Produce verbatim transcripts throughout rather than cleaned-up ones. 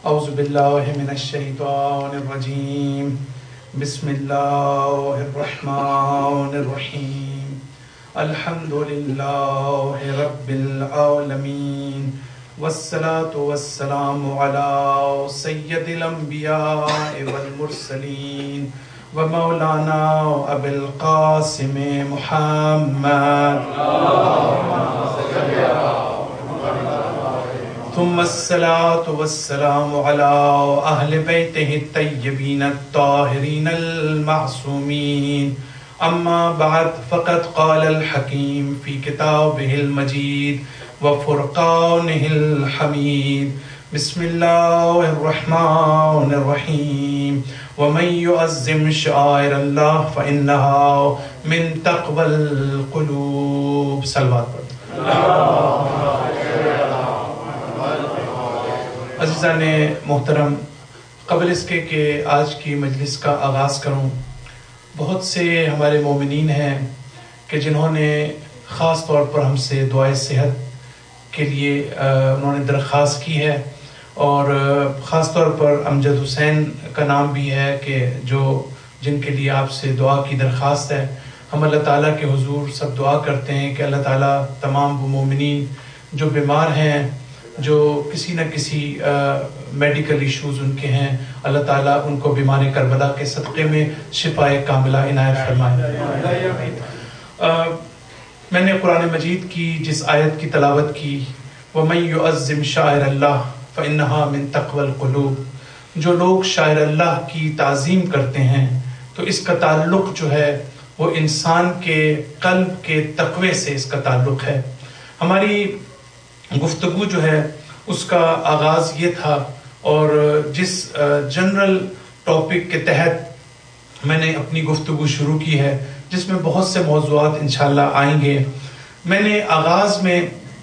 اعوذ باللہ من الشیطان الرجیم بسم اللہ الرحمن الرحیم الحمد للہ رب العالمین والصلاة والسلام علی سید الانبیاء والمرسلین ومولانا ابی القاسم محمد ثم الصلاة والسلام على أهل بيته الطيبين الطاهرين المعصومين أما بعد فقد قال الحكيم في كتابه المجيد وفرقانه الحميد بسم الله الرحمن الرحيم ومن يعظم شعائر الله فإنها من تقوى القلوب. صلوات پڑھیں. عزیزان محترم، قبل اس کے کہ آج کی مجلس کا آغاز کروں، بہت سے ہمارے مومنین ہیں کہ جنہوں نے خاص طور پر ہم سے دعائے صحت کے لیے انہوں نے درخواست کی ہے، اور خاص طور پر امجد حسین کا نام بھی ہے کہ جو جن کے لیے آپ سے دعا کی درخواست ہے. ہم اللہ تعالیٰ کے حضور سب دعا کرتے ہیں کہ اللہ تعالیٰ تمام وہ مومنین جو بیمار ہیں، جو کسی نہ کسی میڈیکل ایشوز ان کے ہیں، اللہ تعالیٰ ان کو بیمار کربلا کے صدقے میں شفائے کاملہ عنایت فرمائے. میں نے قرآن مجید کی جس آیت کی تلاوت کی، وَمَن يُعَظِّمْ شَعَائِرَ اللَّهِ فَإِنَّهَا مِن تَقْوَى الْقُلُوبِ، جو لوگ شاعر اللہ کی تعظیم کرتے ہیں تو اس کا تعلق جو ہے وہ انسان کے قلب کے تقوی سے اس کا تعلق ہے. ہماری گفتگو جو ہے اس کا آغاز یہ تھا، اور جس جنرل ٹاپک کے تحت میں نے اپنی گفتگو شروع کی ہے، جس میں بہت سے موضوعات انشاءاللہ آئیں گے. میں نے آغاز میں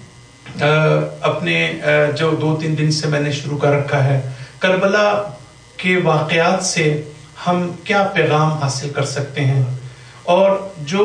اپنے جو دو تین دن سے میں نے شروع کر رکھا ہے، کربلا کے واقعات سے ہم کیا پیغام حاصل کر سکتے ہیں، اور جو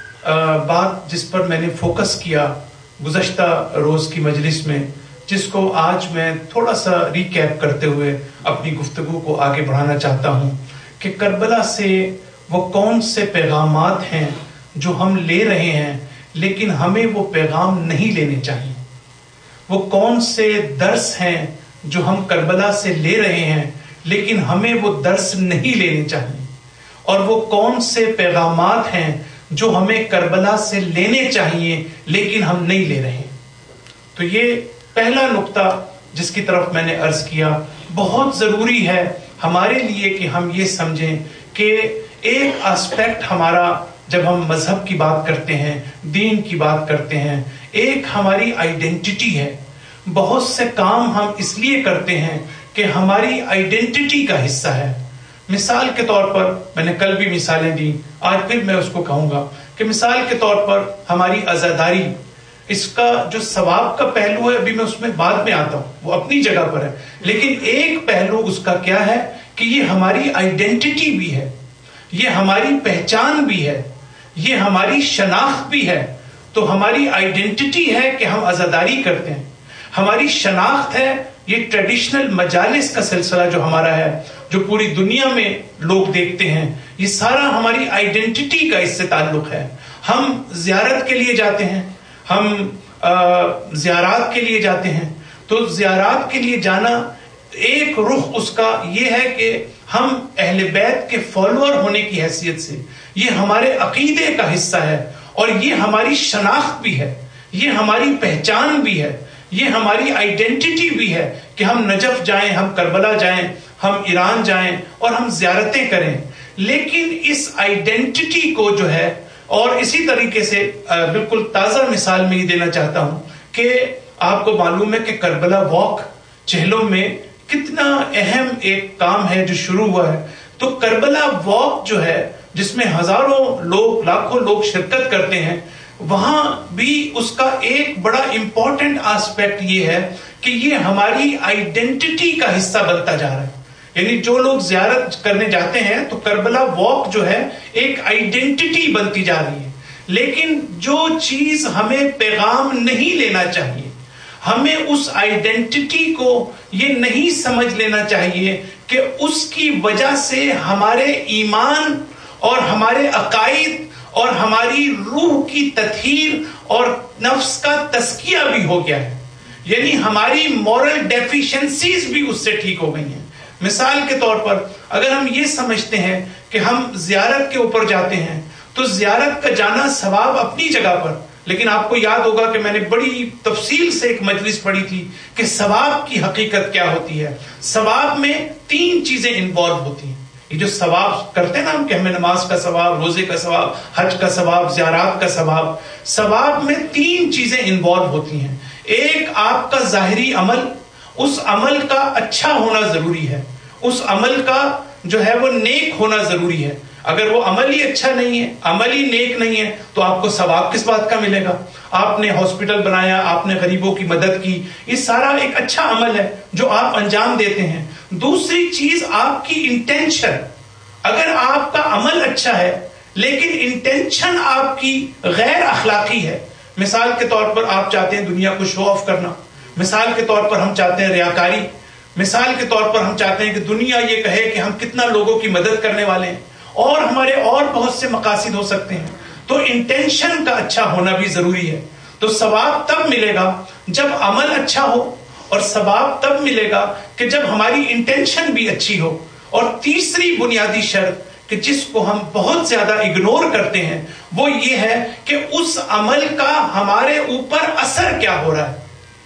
بات جس پر میں نے فوکس کیا گزشتہ روز کی مجلس میں، جس کو آج میں تھوڑا سا ریکیپ کرتے ہوئے اپنی گفتگو کو آگے بڑھانا چاہتا ہوں کہ کربلا سے وہ کون سے پیغامات ہیں جو ہم لے رہے ہیں لیکن ہمیں وہ پیغام نہیں لینے چاہیے. وہ کون سے درس ہیں جو ہم کربلا سے لے رہے ہیں لیکن ہمیں وہ درس نہیں لینے چاہیے، اور وہ کون سے پیغامات ہیں جو ہمیں کربلا سے لینے چاہیے لیکن ہم نہیں لے رہے. تو یہ پہلا نقطہ جس کی طرف میں نے عرض کیا، بہت ضروری ہے ہمارے لیے کہ ہم یہ سمجھیں کہ ایک آسپیکٹ ہمارا، جب ہم مذہب کی بات کرتے ہیں، دین کی بات کرتے ہیں، ایک ہماری آئیڈینٹی ہے. بہت سے کام ہم اس لیے کرتے ہیں کہ ہماری آئیڈینٹی کا حصہ ہے. مثال کے طور پر میں نے کل بھی مثالیں دی، آج پھر میں اس کو کہوں گا کہ مثال کے طور پر ہماری عزاداری، اس کا جو ثواب کا پہلو ہے ابھی میں اس میں بعد میں آتا ہوں، وہ اپنی جگہ پر ہے، لیکن ایک پہلو اس کا کیا ہے کہ یہ ہماری آئیڈینٹی بھی ہے، یہ ہماری پہچان بھی ہے، یہ ہماری شناخت بھی ہے. تو ہماری آئیڈینٹی ہے کہ ہم عزاداری کرتے ہیں، ہماری شناخت ہے یہ ٹریڈیشنل مجالس کا سلسلہ جو ہمارا ہے، جو پوری دنیا میں لوگ دیکھتے ہیں، یہ سارا ہماری آئیڈینٹی کا اس سے تعلق ہے. ہم زیارت کے لیے جاتے ہیں، ہم زیارات کے لیے جاتے ہیں، تو زیارات کے لیے جانا ایک رخ اس کا یہ ہے کہ ہم اہل بیت کے فالوور ہونے کی حیثیت سے یہ ہمارے عقیدے کا حصہ ہے، اور یہ ہماری شناخت بھی ہے، یہ ہماری پہچان بھی ہے، یہ ہماری آئیڈینٹی بھی ہے کہ ہم نجف جائیں، ہم کربلا جائیں، ہم ایران جائیں اور ہم زیارتیں کریں. لیکن اس آئیڈینٹی کو جو ہے، اور اسی طریقے سے بالکل تازہ مثال میں یہ دینا چاہتا ہوں کہ آپ کو معلوم ہے کہ کربلا واک چہلوں میں کتنا اہم ایک کام ہے جو شروع ہوا ہے. تو کربلا واک جو ہے جس میں ہزاروں لوگ، لاکھوں لوگ شرکت کرتے ہیں، وہاں بھی اس کا ایک بڑا امپورٹنٹ آسپیکٹ یہ ہے کہ یہ ہماری آئیڈینٹی کا حصہ بنتا جا رہا ہے. یعنی جو لوگ زیارت کرنے جاتے ہیں تو کربلا واک جو ہے ایک آئیڈینٹی بنتی جا رہی ہے. لیکن جو چیز ہمیں پیغام نہیں لینا چاہیے، ہمیں اس آئیڈینٹی کو یہ نہیں سمجھ لینا چاہیے کہ اس کی وجہ سے ہمارے ایمان اور ہمارے عقائد اور ہماری روح کی تطہیر اور نفس کا تزکیہ بھی ہو گیا ہے، یعنی ہماری مورل ڈیفیشنسیز بھی اس سے ٹھیک ہو گئی ہیں۔ مثال کے طور پر اگر ہم یہ سمجھتے ہیں کہ ہم زیارت کے اوپر جاتے ہیں تو زیارت کا جانا ثواب اپنی جگہ پر، لیکن آپ کو یاد ہوگا کہ میں نے بڑی تفصیل سے ایک مجلس پڑھی تھی کہ ثواب کی حقیقت کیا ہوتی ہے۔ ثواب میں تین چیزیں انوالو ہوتی ہیں۔ یہ جو ثواب کرتے ہیں نا ہم کہ ہمیں نماز کا ثواب، روزے کا ثواب، حج کا ثواب، زیارات کا ثواب، ثواب میں تین چیزیں انوالو ہوتی ہیں۔ ایک آپ کا ظاہری عمل، اس عمل کا اچھا ہونا ضروری ہے، اس عمل کا جو ہے وہ نیک ہونا ضروری ہے۔ اگر وہ عمل ہی اچھا نہیں ہے، عمل ہی نیک نہیں ہے، تو آپ کو ثواب کس بات کا ملے گا؟ آپ نے ہاسپٹل بنایا، آپ نے غریبوں کی مدد کی، یہ سارا ایک اچھا عمل ہے جو آپ انجام دیتے ہیں۔ دوسری چیز آپ کی انٹینشن، اگر آپ کا عمل اچھا ہے لیکن انٹینشن آپ کی غیر اخلاقی ہے، مثال کے طور پر آپ چاہتے ہیں دنیا کو شو آف کرنا، مثال کے طور پر ہم چاہتے ہیں ریاکاری، مثال کے طور پر ہم چاہتے ہیں کہ دنیا یہ کہے کہ ہم کتنا لوگوں کی مدد کرنے والے ہیں، اور ہمارے اور بہت سے مقاصد ہو سکتے ہیں، تو انٹینشن کا اچھا ہونا بھی ضروری ہے۔ تو ثواب تب ملے گا جب عمل اچھا ہو، اور ثواب تب ملے گا کہ جب ہماری انٹینشن بھی اچھی ہو۔ اور تیسری بنیادی شرط کہ جس کو ہم بہت زیادہ اگنور کرتے ہیں وہ یہ ہے کہ اس عمل کا ہمارے اوپر اثر کیا ہو رہا ہے،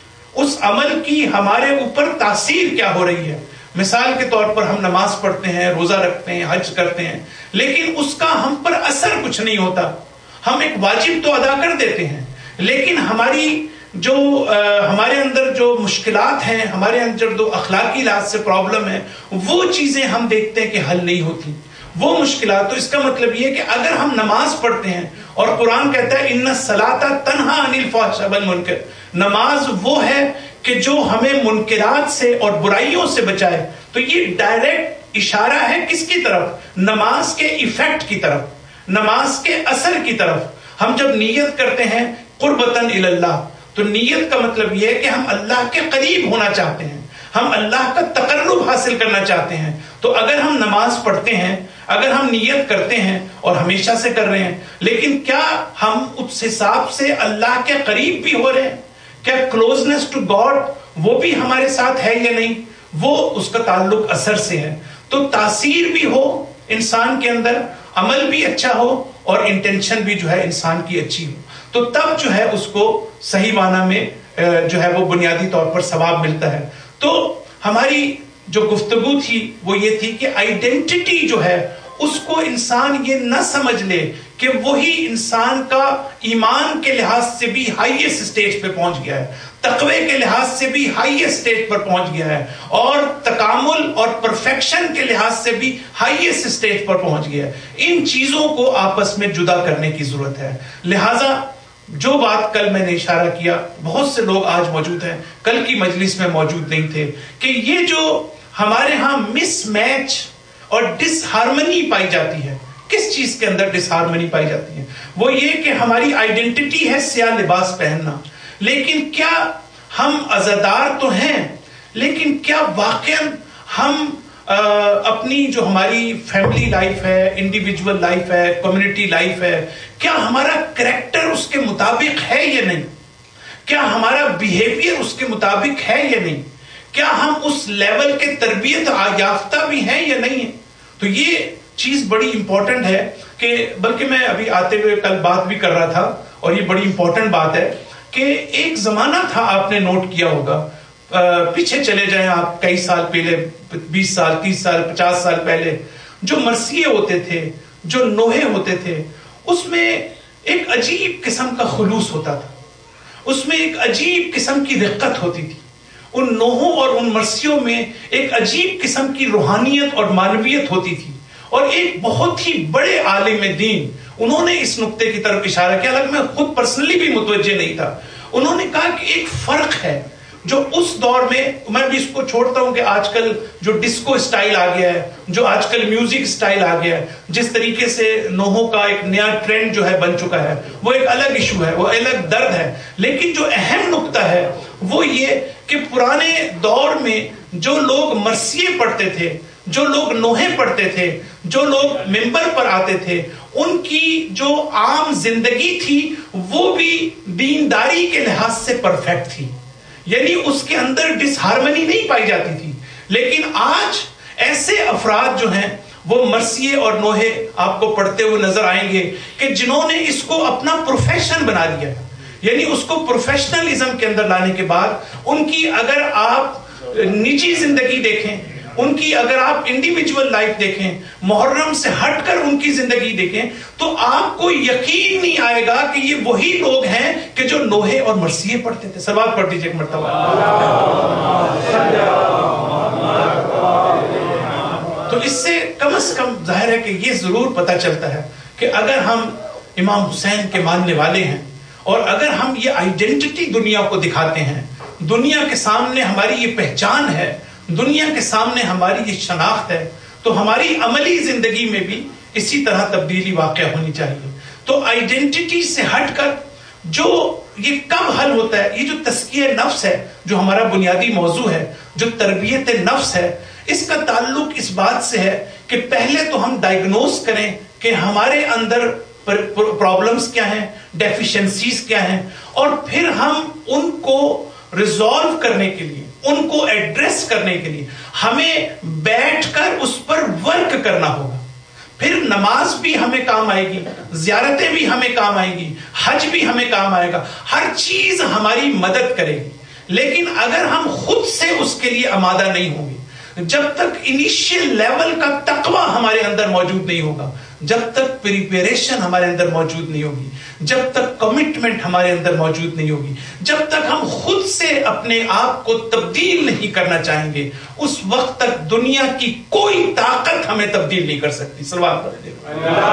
اس عمل کی ہمارے اوپر تاثیر کیا ہو رہی ہے۔ مثال کے طور پر ہم نماز پڑھتے ہیں، روزہ رکھتے ہیں، حج کرتے ہیں، لیکن اس کا ہم پر اثر کچھ نہیں ہوتا۔ ہم ایک واجب تو ادا کر دیتے ہیں، لیکن ہماری جو ہمارے اندر جو مشکلات ہیں، ہمارے اندر جو اخلاقی لحاظ سے پرابلم ہے، وہ چیزیں ہم دیکھتے ہیں کہ حل نہیں ہوتی، وہ مشکلات۔ تو اس کا مطلب یہ کہ اگر ہم نماز پڑھتے ہیں، اور قرآن کہتا ہے ان الصلاۃ تنہی عن الفحشاء والمنکر، نماز وہ ہے کہ جو ہمیں منکرات سے اور برائیوں سے بچائے، تو یہ ڈائریکٹ اشارہ ہے کس کی طرف؟ نماز کے ایفیکٹ کی طرف، نماز کے اثر کی طرف۔ ہم جب نیت کرتے ہیں قربتاً الی اللہ، تو نیت کا مطلب یہ ہے کہ ہم اللہ کے قریب ہونا چاہتے ہیں، ہم اللہ کا تقرب حاصل کرنا چاہتے ہیں۔ تو اگر ہم نماز پڑھتے ہیں، اگر ہم نیت کرتے ہیں اور ہمیشہ سے کر رہے ہیں، لیکن کیا ہم اس حساب سے اللہ کے قریب بھی ہو رہے ہیں؟ کیا کلوزنس ٹو گاڈ وہ بھی ہمارے ساتھ ہے یا نہیں؟ وہ اس کا تعلق اثر سے ہے۔ تو تاثیر بھی ہو انسان کے اندر، عمل بھی اچھا ہو، اور انٹینشن بھی جو ہے انسان کی اچھی ہو، تو تب جو ہے اس کو صحیح معنی میں جو ہے وہ بنیادی طور پر ثواب ملتا ہے۔ تو ہماری جو گفتگو تھی وہ یہ تھی کہ آئیڈینٹی جو ہے اس کو انسان یہ نہ سمجھ لے کہ وہی انسان کا ایمان کے لحاظ سے بھی ہائیسٹ سٹیج پہ پہنچ گیا ہے، تقوی کے لحاظ سے بھی ہائیسٹ سٹیج پر پہنچ گیا ہے، اور تکامل اور پرفیکشن کے لحاظ سے بھی ہائیسٹ سٹیج پر پہنچ گیا ہے۔ ان چیزوں کو آپس میں جدا کرنے کی ضرورت ہے۔ لہذا جو بات کل میں نے اشارہ کیا، بہت سے لوگ آج موجود ہیں، کل کی مجلس میں موجود نہیں تھے، کہ یہ جو ہمارے ہاں مس میچ اور ڈس ہارمنی پائی جاتی ہے، کس چیز کے اندر ڈس ہارمنی پائی جاتی ہے؟ وہ یہ کہ ہماری آئیڈینٹی ہے سیاہ لباس پہننا، لیکن کیا ہم عزادار تو ہیں، لیکن کیا واقعا ہم اپنی جو ہماری فیملی لائف ہے، انڈیویجول لائف ہے، کمیونٹی لائف ہے، کیا ہمارا کریکٹر اس کے مطابق ہے یا نہیں؟ کیا ہمارا بیہیویئر اس کے مطابق ہے یا نہیں؟ کیا ہم اس لیول کے تربیت یافتہ بھی ہیں یا نہیں ہیں؟ تو یہ چیز بڑی امپورٹنٹ ہے، کہ بلکہ میں ابھی آتے ہوئے کل بات بھی کر رہا تھا، اور یہ بڑی امپورٹنٹ بات ہے کہ ایک زمانہ تھا، آپ نے نوٹ کیا ہوگا، پیچھے چلے جائیں آپ کئی سال پہلے، بیس سال، تیس سال، پچاس سال پہلے، جو مرثیے ہوتے تھے، جو نوحے ہوتے تھے، اس میں ایک عجیب قسم کا خلوص ہوتا تھا، اس میں ایک عجیب قسم کی رقت ہوتی تھی، ان نوحوں اور ان مرثیوں میں ایک عجیب قسم کی روحانیت اور معنویت ہوتی تھی۔ اور ایک بہت ہی بڑے عالم دین، انہوں نے اس نقطے کی طرف اشارہ کیا، حالانکہ میں خود پرسنلی بھی متوجہ نہیں تھا۔ انہوں نے کہا کہ ایک فرق ہے جو اس دور میں، میں بھی اس کو چھوڑتا ہوں کہ آج کل جو ڈسکو سٹائل آ گیا ہے، جو آج کل میوزک سٹائل آ گیا ہے، جس طریقے سے نوحوں کا ایک نیا ٹرینڈ جو ہے بن چکا ہے، وہ ایک الگ ایشو ہے، وہ الگ درد ہے، لیکن جو اہم نقطہ ہے وہ یہ کہ پرانے دور میں جو لوگ مرثیے پڑھتے تھے، جو لوگ نوحے پڑھتے تھے، جو لوگ ممبر پر آتے تھے، ان کی جو عام زندگی تھی وہ بھی دینداری کے لحاظ سے پرفیکٹ تھی، یعنی اس کے اندر ڈس ہارمنی نہیں پائی جاتی تھی. لیکن آج ایسے افراد جو ہیں وہ مرثیے اور نوحے آپ کو پڑھتے ہوئے نظر آئیں گے کہ جنہوں نے اس کو اپنا پروفیشن بنا لیا ہے، یعنی اس کو پروفیشنلزم کے اندر لانے کے بعد ان کی اگر آپ نجی زندگی دیکھیں، ان کی اگر آپ انڈیویجول لائف دیکھیں، محرم سے ہٹ کر ان کی زندگی دیکھیں، تو آپ کو یقین نہیں آئے گا کہ یہ وہی لوگ ہیں کہ جو نوحے اور مرثیے پڑھتے تھے. سلوات پڑھ دیجیے ایک مرتبہ. تو اس سے کم از کم ظاہر ہے کہ یہ ضرور پتہ چلتا ہے کہ اگر ہم امام حسین کے ماننے والے ہیں اور اگر ہم یہ آئیڈینٹی دنیا کو دکھاتے ہیں، دنیا کے سامنے ہماری یہ پہچان ہے، دنیا کے سامنے ہماری یہ شناخت ہے، تو ہماری عملی زندگی میں بھی اسی طرح تبدیلی واقع ہونی چاہیے. تو آئیڈینٹی سے ہٹ کر جو یہ کب حل ہوتا ہے، یہ جو تزکیہ نفس ہے جو ہمارا بنیادی موضوع ہے، جو تربیت نفس ہے، اس کا تعلق اس بات سے ہے کہ پہلے تو ہم ڈائگنوز کریں کہ ہمارے اندر پرابلمز کیا ہیں، ڈیفیشنسیز کیا ہیں، اور پھر ہم ان کو ریزالو کرنے کے لیے، ان کو ایڈریس کرنے کے لیے ہمیں بیٹھ کر اس پر ورک کرنا ہوگا. پھر نماز بھی ہمیں کام آئے گی، زیارتیں بھی ہمیں کام آئے گی، حج بھی ہمیں کام آئے گا، ہر چیز ہماری مدد کرے گی. لیکن اگر ہم خود سے اس کے لیے آمادہ نہیں ہوں گے، جب تک انیشیل لیول کا تقوی ہمارے اندر موجود نہیں ہوگا، جب تک پریپریشن ہمارے اندر موجود نہیں ہوگی، جب تک کمٹمنٹ ہمارے اندر موجود نہیں ہوگی، جب تک ہم خود سے اپنے آپ کو تبدیل نہیں کرنا چاہیں گے، اس وقت تک دنیا کی کوئی طاقت ہمیں تبدیل نہیں کر سکتی. سلوات پڑھ دیں.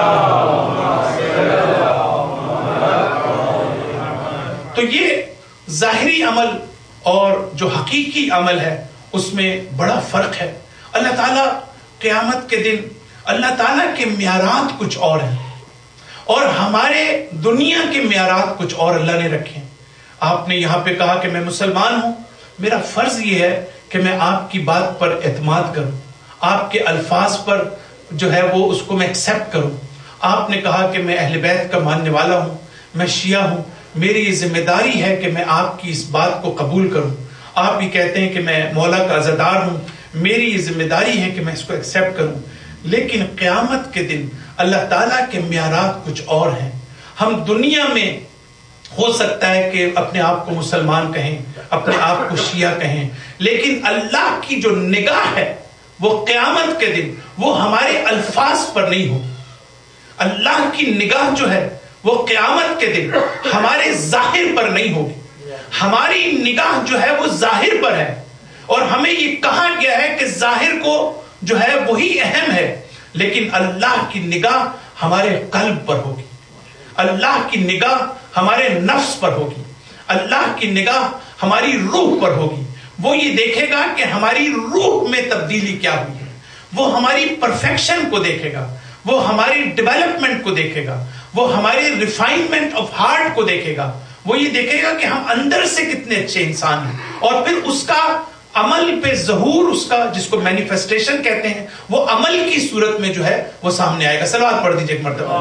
تو یہ ظاہری عمل اور جو حقیقی عمل ہے اس میں بڑا فرق ہے. اللہ تعالیٰ قیامت کے دن اللہ تعالیٰ کے معیارات کچھ اور ہیں اور ہمارے دنیا کے معیارات کچھ اور اللہ نے رکھے. آپ نے یہاں پہ کہا کہ میں مسلمان ہوں، میرا فرض یہ ہے کہ میں آپ کی بات پر اعتماد کروں، آپ کے الفاظ پر جو ہے وہ اس کو میں ایکسیپٹ کروں. آپ نے کہا کہ میں اہل بیت کا ماننے والا ہوں، میں شیعہ ہوں، میری یہ ذمہ داری ہے کہ میں آپ کی اس بات کو قبول کروں. آپ یہ کہتے ہیں کہ میں مولا کا عزادار ہوں، میری یہ ذمہ داری ہے کہ میں اس کو ایکسیپٹ کروں. لیکن قیامت کے دن اللہ تعالیٰ کے معیارات کچھ اور ہیں. ہم دنیا میں ہو سکتا ہے کہ اپنے آپ کو مسلمان کہیں، اپنے آپ کو شیعہ کہیں، لیکن اللہ کی جو نگاہ ہے وہ قیامت کے دن وہ ہمارے الفاظ پر نہیں ہوگی. اللہ کی نگاہ جو ہے وہ قیامت کے دن ہمارے ظاہر پر نہیں ہوگی. ہماری نگاہ جو ہے وہ ظاہر پر ہے اور ہمیں یہ کہا گیا ہے کہ ظاہر کو جو ہے وہی اہم ہے، لیکن اللہ کی نگاہ ہمارے قلب پر ہوگی، اللہ کی نگاہ ہمارے نفس پر ہوگی، اللہ کی نگاہ ہماری روح پر ہوگی. وہ یہ دیکھے گا کہ ہماری روح میں تبدیلی کیا ہوئی ہے، وہ ہماری پرفیکشن کو دیکھے گا، وہ ہماری ڈیولپمنٹ کو دیکھے گا، وہ ہمارے ریفائنمنٹ آف ہارٹ کو دیکھے گا، وہ یہ دیکھے گا کہ ہم اندر سے کتنے اچھے انسان ہیں، اور پھر اس کا عمل پہ ظہور، اس کا جس کو مینیفیسٹیشن کہتے ہیں، وہ عمل کی صورت میں جو ہے وہ سامنے آئے گا. صلوات پڑھ دیجیے ایک مرتبہ.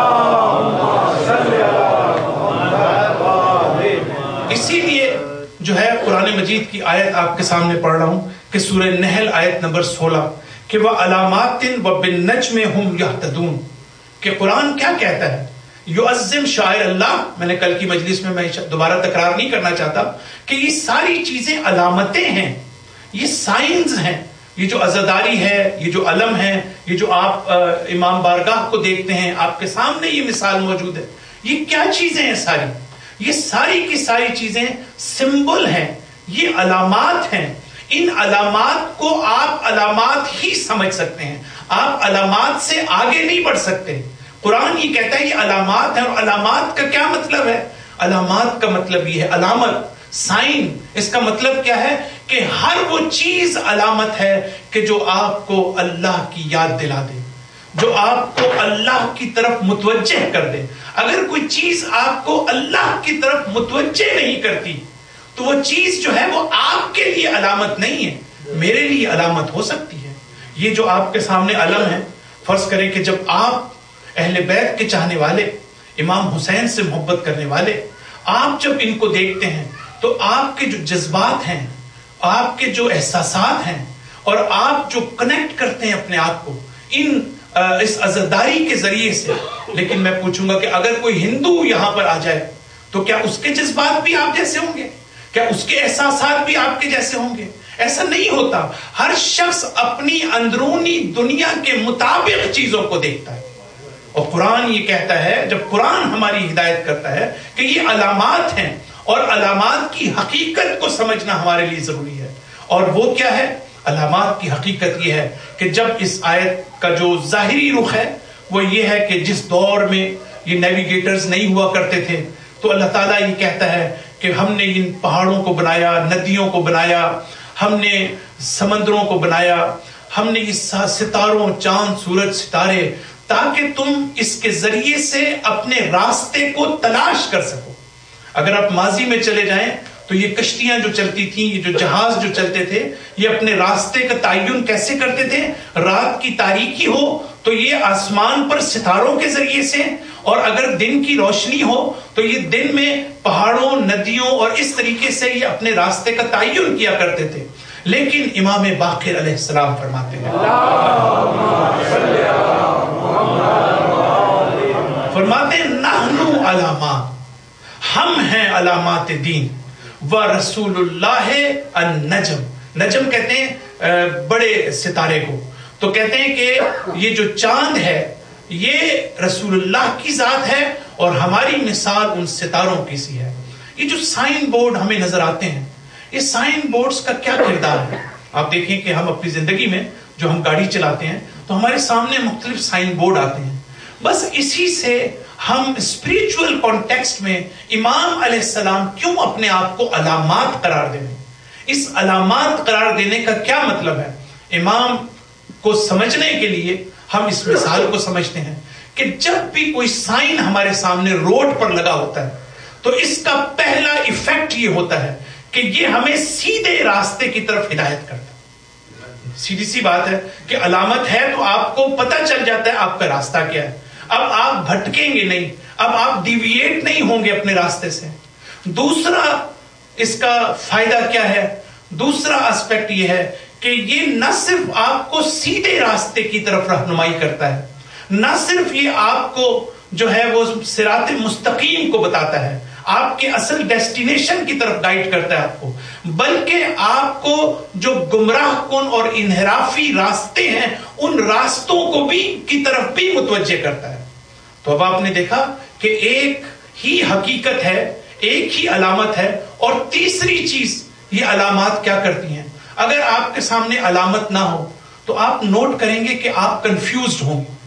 اسی لیے جو ہے قرآن مجید کی آیت آپ کے سامنے پڑھ رہا ہوں کہ سورہ نحل آیت نمبر سولہ کہ وَعَلَامَاتٍ وَبِالنَّجْمِ هُمْ يَهْتَدُونَ، کہ قرآن کیا کہتا ہے؟ یعظم شاعر اللہ. میں نے کل کی مجلس میں میں دوبارہ تکرار نہیں کرنا چاہتا کہ یہ ساری چیزیں علامتیں ہیں، یہ سائنز ہیں. یہ جو عزاداری ہے، یہ جو علم ہے، یہ جو آپ امام بارگاہ کو دیکھتے ہیں، آپ کے سامنے یہ مثال موجود ہے، یہ کیا چیزیں ہیں؟ ساری یہ ساری کی ساری چیزیں سمبل ہیں، یہ علامات ہیں. ان علامات کو آپ علامات ہی سمجھ سکتے ہیں، آپ علامات سے آگے نہیں بڑھ سکتے. قرآن یہ کہتا ہے یہ علامات ہیں. اور علامات کا کیا مطلب ہے؟ علامات کا مطلب یہ ہے علامت، سائن. اس کا مطلب کیا ہے کہ ہر وہ چیز علامت ہے کہ جو آپ کو اللہ کی یاد دلا دے، جو آپ کو اللہ کی طرف متوجہ کر دے. اگر کوئی چیز آپ کو اللہ کی طرف متوجہ نہیں کرتی تو وہ چیز جو ہے وہ آپ کے لیے علامت نہیں ہے, میرے لیے علامت ہو سکتی ہے. یہ جو آپ کے سامنے علم ہے, فرض کریں کہ جب آپ اہل بیت کے چاہنے والے, امام حسین سے محبت کرنے والے, آپ جب ان کو دیکھتے ہیں تو آپ کے جو جذبات ہیں, آپ کے جو احساسات ہیں, اور آپ جو کنیکٹ کرتے ہیں اپنے آپ کو ان اس عزاداری کے ذریعے سے. لیکن میں پوچھوں گا کہ اگر کوئی ہندو یہاں پر آ جائے تو کیا اس کے جذبات بھی آپ جیسے ہوں گے؟ کیا اس کے احساسات بھی آپ کے جیسے ہوں گے؟ ایسا نہیں ہوتا. ہر شخص اپنی اندرونی دنیا کے مطابق چیزوں کو دیکھتا ہے. اور قرآن یہ کہتا ہے, جب قرآن ہماری ہدایت کرتا ہے کہ یہ علامات ہیں, اور علامات کی حقیقت کو سمجھنا ہمارے لیے ضروری ہے. اور وہ کیا ہے؟ علامات کی حقیقت یہ ہے کہ جب اس آیت کا جو ظاہری رخ ہے وہ یہ ہے کہ جس دور میں یہ نیویگیٹرز نہیں ہوا کرتے تھے, تو اللہ تعالیٰ یہ کہتا ہے کہ ہم نے ان پہاڑوں کو بنایا, ندیوں کو بنایا, ہم نے سمندروں کو بنایا, ہم نے اس ستاروں, چاند, سورج, ستارے, تاکہ تم اس کے ذریعے سے اپنے راستے کو تلاش کر سکو. اگر آپ ماضی میں چلے جائیں تو یہ کشتیاں جو چلتی تھیں, یہ جو جہاز جو چلتے تھے, یہ اپنے راستے کا تعین کیسے کرتے تھے؟ رات کی تاریکی ہو تو یہ آسمان پر ستاروں کے ذریعے سے, اور اگر دن کی روشنی ہو تو یہ دن میں پہاڑوں, ندیوں اور اس طریقے سے یہ اپنے راستے کا تعین کیا کرتے تھے. لیکن امام باقر علیہ السلام فرماتے ہیں, فرماتے ہیں نحنو علامات, ہم ہیں علامات دین, و رسول اللہ النجم. نجم کہتے ہیں بڑے ستارے کو. تو کہتے ہیں کہ یہ جو چاند ہے یہ رسول اللہ کی ذات ہے, اور ہماری مثال ان ستاروں کی سی ہے. یہ جو سائن بورڈ ہمیں نظر آتے ہیں, یہ سائن بورڈز کا کیا کردار ہے؟ آپ دیکھیں کہ ہم اپنی زندگی میں جو ہم گاڑی چلاتے ہیں تو ہمارے سامنے مختلف سائن بورڈ آتے ہیں. بس اسی سے ہم اسپریچول کانٹیکسٹ میں امام علیہ السلام کیوں اپنے آپ کو علامات قرار دیں؟ اس علامات قرار دینے کا کیا مطلب ہے؟ امام کو سمجھنے کے لیے ہم اس مثال کو سمجھتے ہیں کہ جب بھی کوئی سائن ہمارے سامنے روڈ پر لگا ہوتا ہے تو اس کا پہلا ایفیکٹ یہ ہوتا ہے کہ یہ ہمیں سیدھے راستے کی طرف ہدایت کرتا ہے. سیدھی سی بات ہے کہ علامت ہے تو آپ کو پتہ چل جاتا ہے آپ کا راستہ کیا ہے. اب آپ بھٹکیں گے نہیں, اب آپ ڈیویٹ نہیں ہوں گے اپنے راستے سے. دوسرا اس کا فائدہ کیا ہے؟ دوسرا اسپیکٹ یہ ہے کہ یہ نہ صرف آپ کو سیدھے راستے کی طرف رہنمائی کرتا ہے, نہ صرف یہ آپ کو جو ہے وہ صراط مستقیم کو بتاتا ہے, آپ کے اصل ڈیسٹینیشن کی طرف گائیڈ کرتا ہے آپ کو, بلکہ آپ کو جو گمراہ کن اور انحرافی راستے ہیں ان راستوں کو بھی کی طرف بھی متوجہ کرتا ہے. تو اب آپ نے دیکھا کہ ایک ہی حقیقت ہے, ایک ہی علامت ہے, اور تیسری چیز یہ علامات کیا کرتی ہیں. اگر آپ کے سامنے علامت نہ ہو تو آپ نوٹ کریں گے کہ آپ کنفیوزڈ ہوں گے,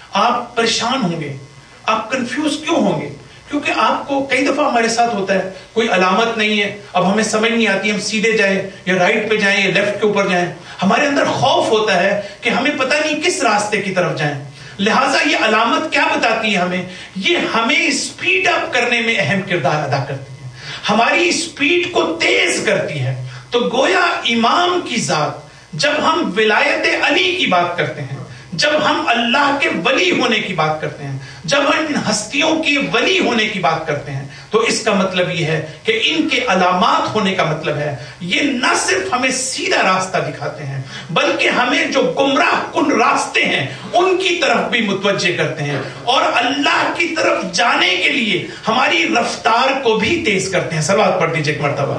آپ پریشان ہوں گے. آپ کنفیوز کیوں ہوں گے؟ کیونکہ آپ کو کئی دفعہ ہمارے ساتھ ہوتا ہے کوئی علامت نہیں ہے, اب ہمیں سمجھ نہیں آتی ہم سیدھے جائیں یا رائٹ پہ جائیں یا لیفٹ کے اوپر جائیں. ہمارے اندر خوف ہوتا ہے کہ ہمیں پتہ نہیں کس راستے کی طرف جائیں. لہٰذا یہ علامت کیا بتاتی ہے ہمیں؟ یہ ہمیں اسپیڈ اپ کرنے میں اہم کردار ادا کرتی ہے, ہماری اسپیڈ کو تیز کرتی ہے. تو گویا امام کی ذات, جب ہم ولایت علی کی بات کرتے ہیں, جب ہم اللہ کے ولی ہونے کی بات کرتے ہیں, جب ہم ان ہستیوں کے ولی ہونے کی بات کرتے ہیں, تو اس کا مطلب یہ ہے کہ ان کے علامات ہونے کا مطلب ہے یہ نہ صرف ہمیں سیدھا راستہ دکھاتے ہیں بلکہ ہمیں جو گمراہ کن راستے ہیں ان کی طرف بھی متوجہ کرتے ہیں, اور اللہ کی طرف جانے کے لیے ہماری رفتار کو بھی تیز کرتے ہیں. صلوات پڑھ دیجیے ایک مرتبہ.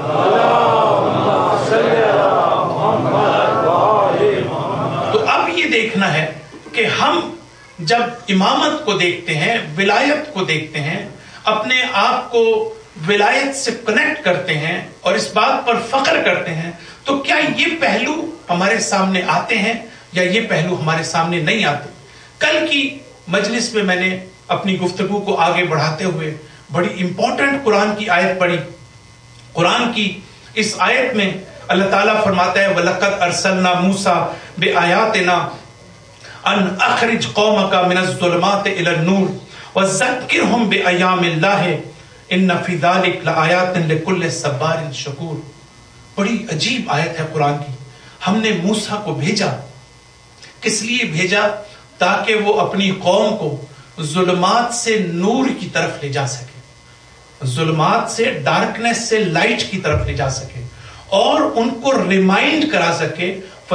تو اب یہ دیکھنا ہے کہ ہم جب امامت کو دیکھتے ہیں, ولایت کو دیکھتے ہیں, اپنے آپ کو ولایت سے کنیکٹ کرتے ہیں اور اس بات پر فخر کرتے ہیں, تو کیا یہ پہلو ہمارے سامنے آتے ہیں یا یہ پہلو ہمارے سامنے نہیں آتے؟ کل کی مجلس میں میں نے اپنی گفتگو کو آگے بڑھاتے ہوئے بڑی امپورٹنٹ قرآن کی آیت پڑھی. قرآن کی اس آیت میں اللہ تعالیٰ فرماتا ہے وَلَقَدْ أَرْسَلْنَا مُوسَى بِآيَاتِنَا ان اخرج قومك من الظلمات الى النور وذكرهم بايام الله ان فی ذلک لآیات لکل صبار شکور. بڑی عجیب آیت ہے قرآن کی. ہم نے موسیٰ کو بھیجا، کس لیے بھیجا؟ تاکہ وہ اپنی قوم کو ظلمات سے نور کی طرف لے جا سکے، ظلمات سے ڈارکنیس سے لائٹ کی طرف لے جا سکے، اور ان کو ریمائنڈ کرا سکے.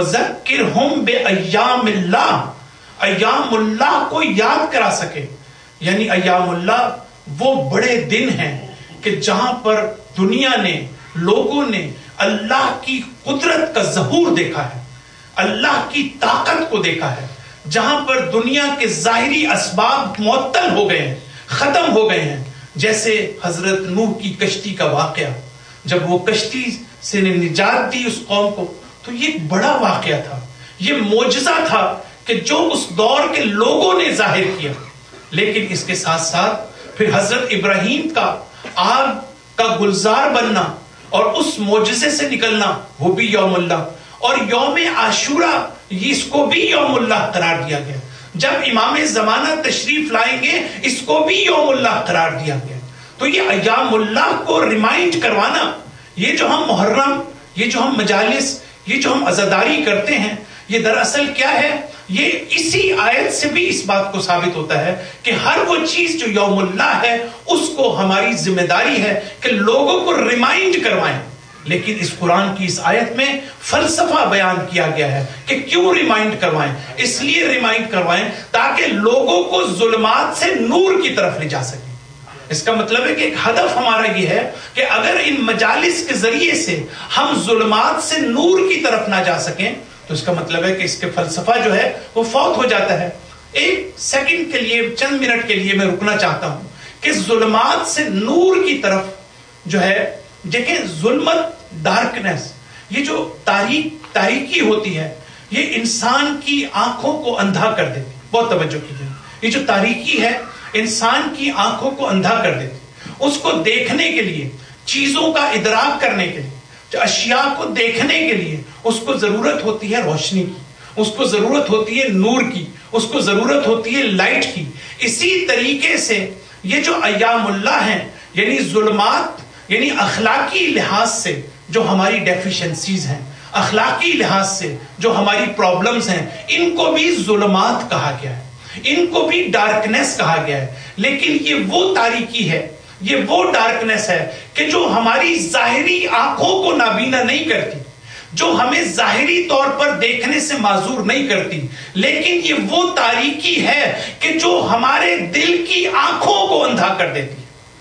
فذکرہم بایام اللہ، ایام اللہ کو یاد کرا سکے. یعنی ایام اللہ وہ بڑے دن ہیں کہ جہاں پر دنیا نے، لوگوں نے اللہ کی قدرت کا ظہور دیکھا ہے، اللہ کی طاقت کو دیکھا ہے، جہاں پر دنیا کے ظاہری اسباب معطل ہو گئے ہیں، ختم ہو گئے ہیں. جیسے حضرت نوح کی کشتی کا واقعہ، جب وہ کشتی سے نے نجات دی اس قوم کو، تو یہ ایک بڑا واقعہ تھا، یہ معجزہ تھا کہ جو اس دور کے لوگوں نے ظاہر کیا. لیکن اس کے ساتھ ساتھ پھر حضرت ابراہیم کا آگ کا گلزار بننا اور اس معجزے سے نکلنا، وہ بھی یوم اللہ. اور یوم عاشورہ اس کو بھی یوم اللہ قرار دیا گیا. جب امام زمانہ تشریف لائیں گے اس کو بھی یوم اللہ قرار دیا گیا. تو یہ ایام اللہ کو ریمائنڈ کروانا، یہ جو ہم محرم، یہ جو ہم مجالس، یہ جو ہم عزاداری کرتے ہیں، یہ دراصل کیا ہے؟ یہ اسی آیت سے بھی اس بات کو ثابت ہوتا ہے کہ ہر وہ چیز جو یوم اللہ ہے اس کو ہماری ذمہ داری ہے کہ لوگوں کو ریمائنڈ کروائیں. لیکن اس قرآن کی اس آیت میں فلسفہ بیان کیا گیا ہے کہ کیوں ریمائنڈ کروائیں. اس لیے ریمائنڈ کروائیں تاکہ لوگوں کو ظلمات سے نور کی طرف لے جا سکیں. اس کا مطلب ہے کہ ایک ہدف ہمارا یہ ہے کہ اگر ان مجالس کے ذریعے سے ہم ظلمات سے نور کی طرف نہ جا سکیں تو اس کا مطلب ہے کہ اس کے فلسفہ جو ہے وہ فوت ہو جاتا ہے. ایک سیکنڈ کے لیے، چند منٹ کے لیے میں رکنا چاہتا ہوں کہ ظلمات سے نور کی طرف جو ہے، دیکھیں ظلمت، ڈارکنیس، یہ جو تاریک تاریکی ہوتی ہے یہ انسان کی آنکھوں کو اندھا کر دیتی. بہت توجہ کیجیے، یہ جو تاریکی ہے انسان کی آنکھوں کو اندھا کر دیتی. اس کو دیکھنے کے لیے، چیزوں کا ادراک کرنے کے لیے، اشیاء کو دیکھنے کے لیے اس کو ضرورت ہوتی ہے روشنی کی، اس کو ضرورت ہوتی ہے نور کی، اس کو ضرورت ہوتی ہے لائٹ کی. اسی طریقے سے یہ جو ایام اللہ ہیں، یعنی ظلمات، یعنی اخلاقی لحاظ سے جو ہماری ڈیفیشنسیز ہیں، اخلاقی لحاظ سے جو ہماری پرابلمز ہیں، ان کو بھی ظلمات کہا گیا ہے، ان کو بھی ڈارکنیس کہا گیا ہے. لیکن یہ وہ تاریکی ہے، یہ وہ ڈارکنیس ہے کہ جو ہماری ظاہری آنکھوں کو نابینا نہیں کرتی، جو ہمیں ظاہری طور پر دیکھنے سے معذور نہیں کرتی. لیکن یہ وہ تاریکی ہے کہ جو ہمارے دل کی آنکھوں کو اندھا کر دیتی.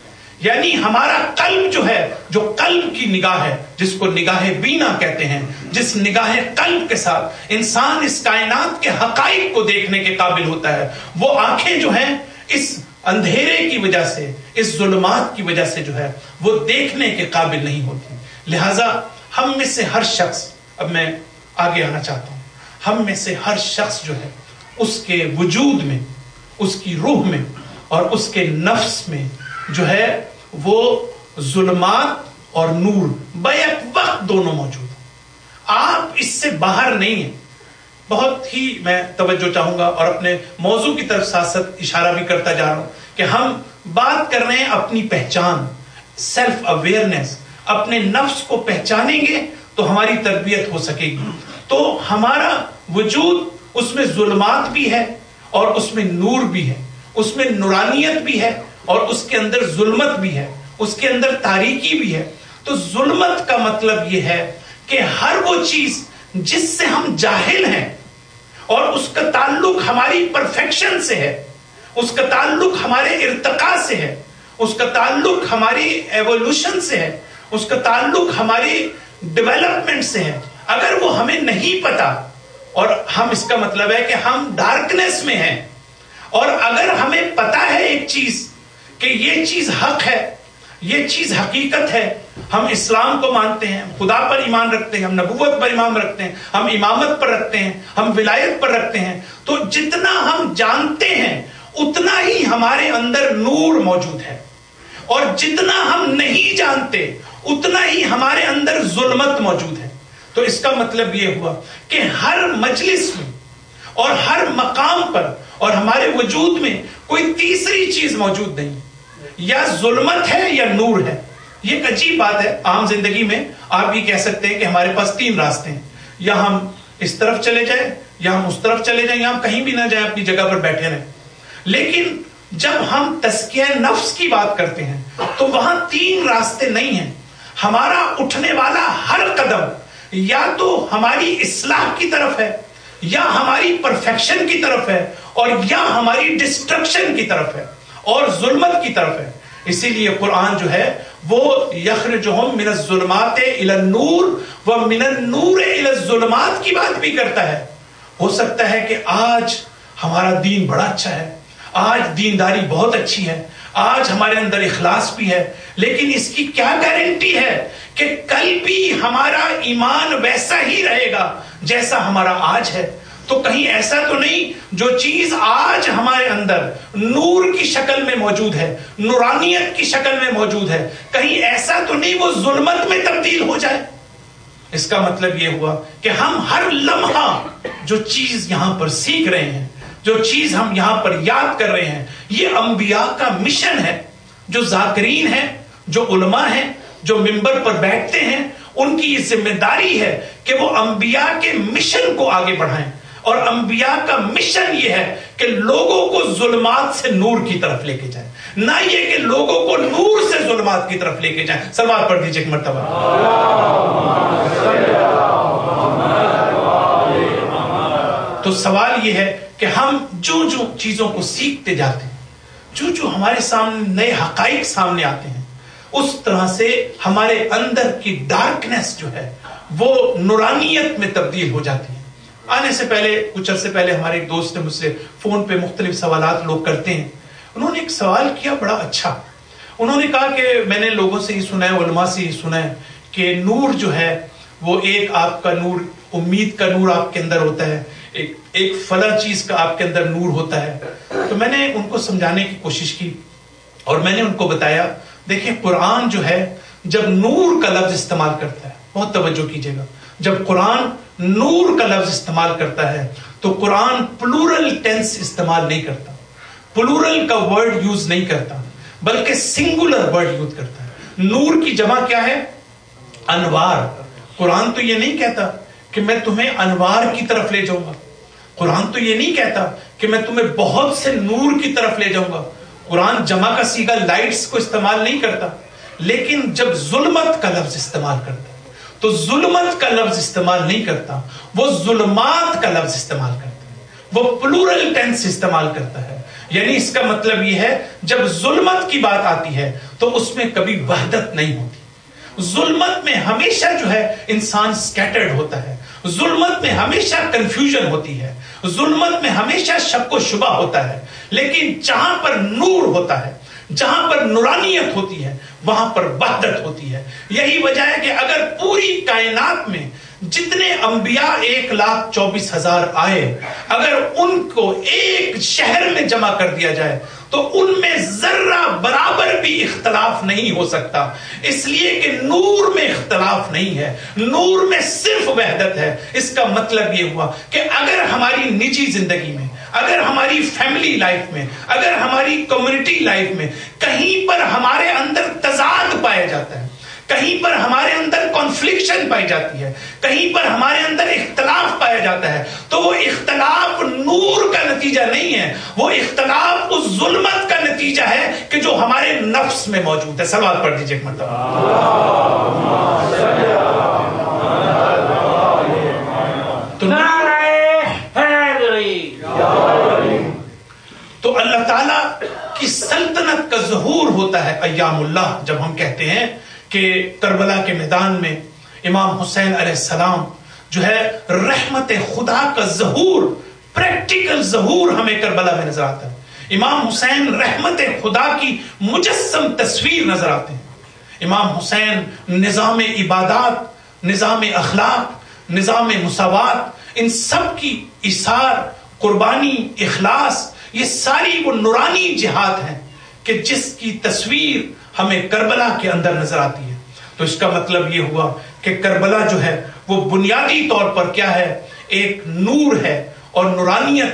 یعنی ہمارا قلب جو ہے، جو قلب کی نگاہ ہے، جس کو نگاہ بینا کہتے ہیں، جس نگاہ قلب کے ساتھ انسان اس کائنات کے حقائق کو دیکھنے کے قابل ہوتا ہے، وہ آنکھیں جو ہیں اس اندھیرے کی وجہ سے، اس ظلمات کی وجہ سے جو ہے وہ دیکھنے کے قابل نہیں ہوتی. لہذا ہم میں سے ہر شخص، اب میں آگے آنا چاہتا ہوں، ہم میں سے ہر شخص جو ہے اس کے وجود میں، اس کی روح میں اور اس کے نفس میں جو ہے وہ ظلمات اور نور بیک وقت دونوں موجود ہیں. آپ اس سے باہر نہیں ہیں. بہت ہی میں توجہ چاہوں گا اور اپنے موضوع کی طرف ساتھ ساتھ اشارہ بھی کرتا جا رہا ہوں کہ ہم بات کر رہے ہیں اپنی پہچان، سیلف اویئرنیس. اپنے نفس کو پہچانیں گے تو ہماری تربیت ہو سکے گی. تو ہمارا وجود، اس میں ظلمات بھی ہے اور اس میں نور بھی ہے، اس میں نورانیت بھی ہے اور اس کے اندر ظلمت بھی ہے، اس کے اندر تاریکی بھی ہے. تو ظلمت کا مطلب یہ ہے کہ ہر وہ چیز جس سے ہم جاہل ہیں اور اس کا تعلق ہماری پرفیکشن سے ہے، اس کا تعلق ہمارے ارتقاء سے ہے، اس کا تعلق ہماری ایوولوشن سے ہے، اس کا تعلق ہماری ڈیولپمنٹ سے ہے. اگر وہ ہمیں نہیں پتا اور ہم، اس کا مطلب ہے کہ ہم ڈارکنیس میں ہیں. اور اگر ہمیں پتا ہے ایک چیز کہ یہ چیز حق ہے، یہ چیز حقیقت ہے، ہم اسلام کو مانتے ہیں، خدا پر ایمان رکھتے ہیں، ہم نبوت پر ایمان رکھتے ہیں، ہم امامت پر رکھتے ہیں، ہم ولایت پر رکھتے ہیں، تو جتنا ہم جانتے ہیں اتنا ہی ہمارے اندر نور موجود ہے. اور جتنا ہم نہیں جانتے اتنا ہی ہمارے اندر ظلمت موجود ہے. تو اس کا مطلب یہ ہوا کہ ہر مجلس میں اور ہر مقام پر اور ہمارے وجود میں کوئی تیسری چیز موجود نہیں. یا ظلمت ہے یا نور ہے. یہ ایک عجیب بات ہے. عام زندگی میں آپ یہ کہہ سکتے ہیں کہ ہمارے پاس تین راستے ہیں, یا ہم اس طرف چلے جائیں, یا ہم اس طرف چلے جائیں, یا ہم کہیں بھی نہ جائیں, اپنی جگہ پر بیٹھے رہیں. لیکن جب ہم تزکیہ نفس کی بات کرتے ہیں تو وہاں تین راستے نہیں ہیں. ہمارا اٹھنے والا ہر قدم یا تو ہماری اصلاح کی طرف ہے, یا ہماری پرفیکشن کی طرف ہے, اور یا ہماری ڈسٹرکشن کی طرف ہے اور ظلمت کی طرف ہے. اسی لیے قرآن جو ہے وہ یخرجہم من الظلمات الی النور ومن النور الی الظلمات کی بات بھی کرتا ہے. ہو سکتا ہے کہ آج ہمارا دین بڑا اچھا ہے, آج دینداری بہت اچھی ہے, آج ہمارے اندر اخلاص بھی ہے, لیکن اس کی کیا گارنٹی ہے کہ کل بھی ہمارا ایمان ویسا ہی رہے گا جیسا ہمارا آج ہے؟ تو کہیں ایسا تو نہیں جو چیز آج ہمارے اندر نور کی شکل میں موجود ہے, نورانیت کی شکل میں موجود ہے, کہیں ایسا تو نہیں وہ ظلمت میں تبدیل ہو جائے؟ اس کا مطلب یہ ہوا کہ ہم ہر لمحہ جو چیز یہاں پر سیکھ رہے ہیں, جو چیز ہم یہاں پر یاد کر رہے ہیں, یہ انبیاء کا مشن ہے. جو ذاکرین ہیں, جو علماء ہیں, جو منبر پر بیٹھتے ہیں, ان کی یہ ذمہ داری ہے کہ وہ انبیاء کے مشن کو آگے بڑھائیں. اور انبیاء کا مشن یہ ہے کہ لوگوں کو ظلمات سے نور کی طرف لے کے جائیں, نہ یہ کہ لوگوں کو نور سے ظلمات کی طرف لے کے جائیں. صلوات پڑھ دیجیے ایک مرتبہ. تو سوال یہ ہے کہ ہم جو جو چیزوں کو سیکھتے جاتے ہیں, جو جو ہمارے سامنے نئے حقائق سامنے آتے ہیں, اس طرح سے ہمارے اندر کی ڈارکنیس جو ہے وہ نورانیت میں تبدیل ہو جاتی ہے. آنے سے پہلے, کچھ عرصے پہلے ہمارے ایک دوست نے مجھ سے فون پہ مختلف سوالات لوگ کرتے ہیں. انہوں نے ایک سوال کیا بڑا اچھا. انہوں نے کہا کہ میں نے لوگوں سے ہی سنا ہے, علماء سے ہی سنا ہے کہ نور جو ہے وہ ایک آپ کا نور, امید کا نور آپ کے اندر ہوتا ہے, ایک ایک فلاں چیز کا آپ کے اندر نور ہوتا ہے. تو میں نے ان کو سمجھانے کی کوشش کی اور میں نے ان کو بتایا, دیکھیں قرآن جو ہے جب نور کا لفظ استعمال کرتا ہے, بہت توجہ کیجیے گا, جب قرآن نور کا لفظ استعمال کرتا ہے تو قرآن پلورل ٹینس استعمال نہیں کرتا, پلورل کا ورڈ یوز نہیں کرتا, بلکہ سنگولر ورڈ یوز کرتا ہے. نور کی جمع کیا ہے؟ انوار. قرآن تو یہ نہیں کہتا کہ میں تمہیں انوار کی طرف لے جاؤں گا, قرآن تو یہ نہیں کہتا کہ میں تمہیں بہت سے نور کی طرف لے جاؤں گا. قرآن جمع کا صیغہ لائٹس کو استعمال نہیں کرتا, لیکن جب ظلمت کا لفظ استعمال کرتا تو ظلمت کا لفظ استعمال نہیں کرتا, وہ ظلمات کا لفظ استعمال کرتا ہے, وہ پلورل ٹینس استعمال کرتا ہے. یعنی اس کا مطلب یہ ہے جب ظلمت کی بات آتی ہے تو اس میں کبھی وحدت نہیں ہوتی. ظلمت میں ہمیشہ جو ہے انسان سکیٹرڈ ہوتا ہے, ظلمت میں ہمیشہ کنفیوژن ہوتی ہے, ظلمت میں ہمیشہ شک و شبہ ہوتا ہے. لیکن جہاں پر نور ہوتا ہے, جہاں پر نورانیت ہوتی ہے, وہاں پر وحدت ہوتی ہے. یہی وجہ ہے کہ اگر پوری کائنات میں جتنے انبیاء ایک لاکھ چوبیس ہزار آئے, اگر ان کو ایک شہر میں جمع کر دیا جائے تو ان میں ذرہ برابر بھی اختلاف نہیں ہو سکتا, اس لیے کہ نور میں اختلاف نہیں ہے, نور میں صرف وحدت ہے. اس کا مطلب یہ ہوا کہ اگر ہماری نجی زندگی میں, اگر ہماری فیملی لائف میں, اگر ہماری کمیونٹی لائف میں کہیں پر ہمارے اندر تضاد پایا جاتا ہے, کہیں پر ہمارے اندر کانفلکشن پائی جاتی ہے, کہیں پر ہمارے اندر اختلاف پایا جاتا ہے, تو وہ اختلاف نور کا نتیجہ نہیں ہے, وہ اختلاف اس ظلمت کا نتیجہ ہے کہ جو ہمارے نفس میں موجود ہے. سوال پڑھ دیجیے ایک مرتبہ. تو اللہ تعالیٰ کی سلطنت کا ظہور ہوتا ہے ایام اللہ, جب ہم کہتے ہیں کہ کربلا کے میدان میں امام حسین علیہ السلام جو ہے رحمت خدا کا ظہور, پریکٹیکل ظہور ہمیں کربلا میں نظر آتا ہے. امام حسین رحمت خدا کی مجسم تصویر نظر آتے ہیں. امام حسین نظام عبادات, نظام اخلاق, نظام مساوات, ان سب کی ایثار, قربانی, اخلاص, یہ ساری وہ نورانی جہاد ہیں کہ جس کی تصویر ہمیں کربلا کے اندر نظر آتی ہے. تو اس کا مطلب یہ ہوا کہ کربلا جو ہے وہ بنیادی طور پر کیا ہے؟ ایک نور ہے اور نورانیت ہے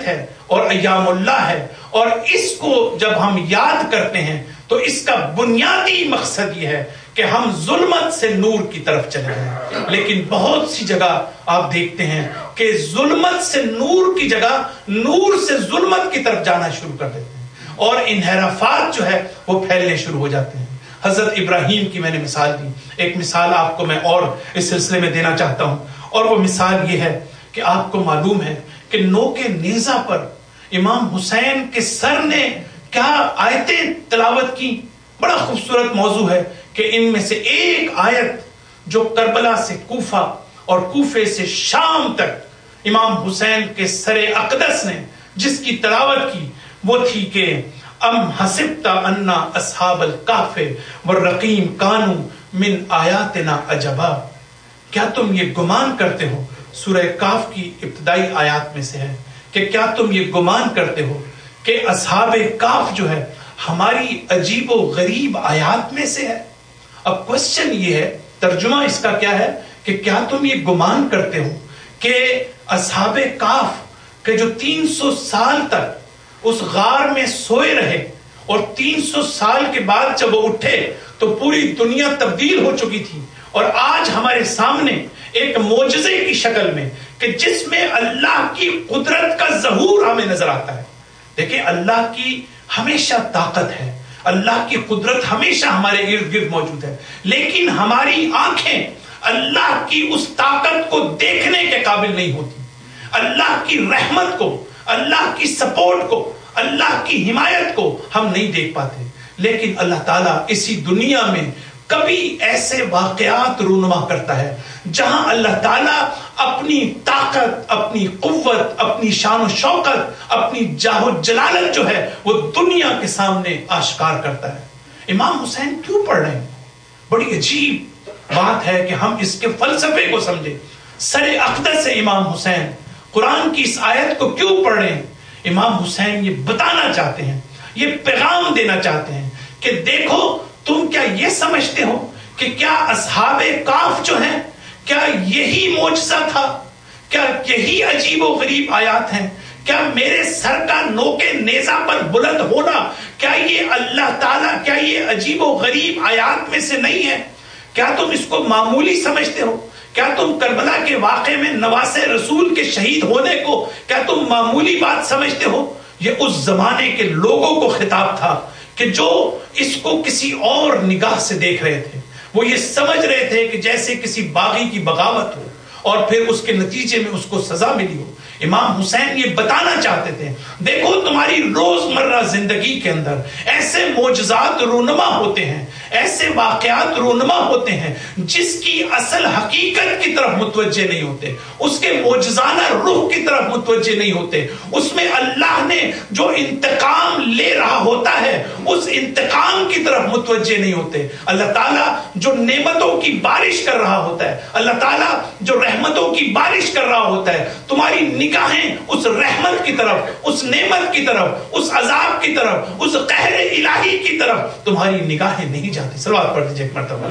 اور ایام اللہ ہے، اور اس کو جب ہم یاد کرتے ہیں تو اس کا بنیادی مقصد یہ ہے کہ ہم ظلمت سے نور کی طرف چلے جائیں. لیکن بہت سی جگہ آپ دیکھتے ہیں کہ ظلمت سے نور کی جگہ نور سے ظلمت کی طرف جانا شروع کر دیتے ہیں، اور انحرافات جو ہے وہ پھیلنے شروع ہو جاتے ہیں. حضرت ابراہیم کی میں نے مثال دی، ایک مثال آپ کو میں اور اس سلسلے میں دینا چاہتا ہوں، اور وہ مثال یہ ہے کہ آپ کو معلوم ہے کہ نوک نیزہ پر امام حسین کے سر نے کیا آیتیں تلاوت کی. بڑا خوبصورت موضوع ہے کہ ان میں سے ایک آیت جو کربلا سے کوفہ اور کوفے سے شام تک امام حسین کے سر اقدس نے جس کی تلاوت کی وہ تھی کہ ام حسبت ان اصحاب الکہف والرقیم کانوا من آیاتنا عجبا. کیا تم یہ گمان کرتے ہو، سورہ کہف کی ابتدائی آیات میں سے ہے کہ کیا تم یہ گمان کرتے ہو کہ اصحاب کہف جو ہے ہماری عجیب و غریب آیات میں سے ہے. اب کوشچن یہ ہے، ترجمہ اس کا کیا ہے کہ کیا تم یہ گمان کرتے ہو کہ اصحاب کہف کے جو تین سو سال تک اس غار میں سوئے رہے اور تین سو سال کے بعد جب وہ اٹھے تو پوری دنیا تبدیل ہو چکی تھی، اور آج ہمارے سامنے ایک معجزے کی شکل میں کہ جس میں اللہ کی قدرت کا ظہور ہمیں نظر آتا ہے. دیکھیں اللہ کی ہمیشہ طاقت ہے، اللہ کی قدرت ہمیشہ ہمارے ارد گرد موجود ہے، لیکن ہماری آنکھیں اللہ کی اس طاقت کو دیکھنے کے قابل نہیں ہوتی. اللہ کی رحمت کو، اللہ کی سپورٹ کو، اللہ کی حمایت کو ہم نہیں دیکھ پاتے. لیکن اللہ تعالیٰ اسی دنیا میں کبھی ایسے واقعات رونما کرتا ہے جہاں اللہ تعالیٰ اپنی طاقت، اپنی قوت، اپنی شان و شوکت، اپنی جاہ و جلالت جو ہے وہ دنیا کے سامنے آشکار کرتا ہے. امام حسین کیوں پڑھ رہے ہیں؟ بڑی عجیب بات ہے کہ ہم اس کے فلسفے کو سمجھیں. سر اقدس امام حسین قرآن کی اس آیت کو کیوں پڑھ رہے ہیں؟ امام حسین یہ بتانا چاہتے ہیں، یہ پیغام دینا چاہتے ہیں کہ دیکھو تم کیا یہ سمجھتے ہو کہ کیا اصحاب کہف جو ہیں کیا یہی معجزہ تھا؟ کیا یہی عجیب و غریب آیات ہیں؟ کیا میرے سر کا نوک نیزہ پر بلند ہونا کیا یہ اللہ تعالیٰ کیا یہ عجیب و غریب آیات میں سے نہیں ہے؟ کیا تم اس کو معمولی سمجھتے ہو؟ کیا تم کربلا کے واقعے میں نواسے رسول کے شہید ہونے کو کیا تم معمولی بات سمجھتے ہو؟ یہ اس زمانے کے لوگوں کو خطاب تھا کہ جو اس کو کسی اور نگاہ سے دیکھ رہے تھے. وہ یہ سمجھ رہے تھے کہ جیسے کسی باغی کی بغاوت ہو اور پھر اس کے نتیجے میں اس کو سزا ملی ہو. امام حسین یہ بتانا چاہتے تھے دیکھو تمہاری روزمرہ زندگی کے اندر ایسے معجزات رونما ہوتے ہیں، ایسے واقعات رونما ہوتے ہیں جس کی اصل حقیقت کی طرف متوجہ نہیں ہوتے، اس کے معجزانہ روح کی طرف متوجہ نہیں ہوتے. اس میں اللہ نے جو انتقام لے رہا ہوتا ہے اس انتقام کی طرف متوجہ نہیں ہوتے. اللہ تعالیٰ جو نعمتوں کی بارش کر رہا ہوتا ہے، اللہ تعالیٰ جو رحمتوں کی بارش کر رہا ہوتا ہے، تمہاری نگاہیں اس رحمت کی طرف، اس نعمت کی طرف، اس عذاب کی طرف، اس قہر الہی کی طرف تمہاری نگاہیں نہیں جاتی. صلوات پڑھ دیجیے ایک مرتبہ.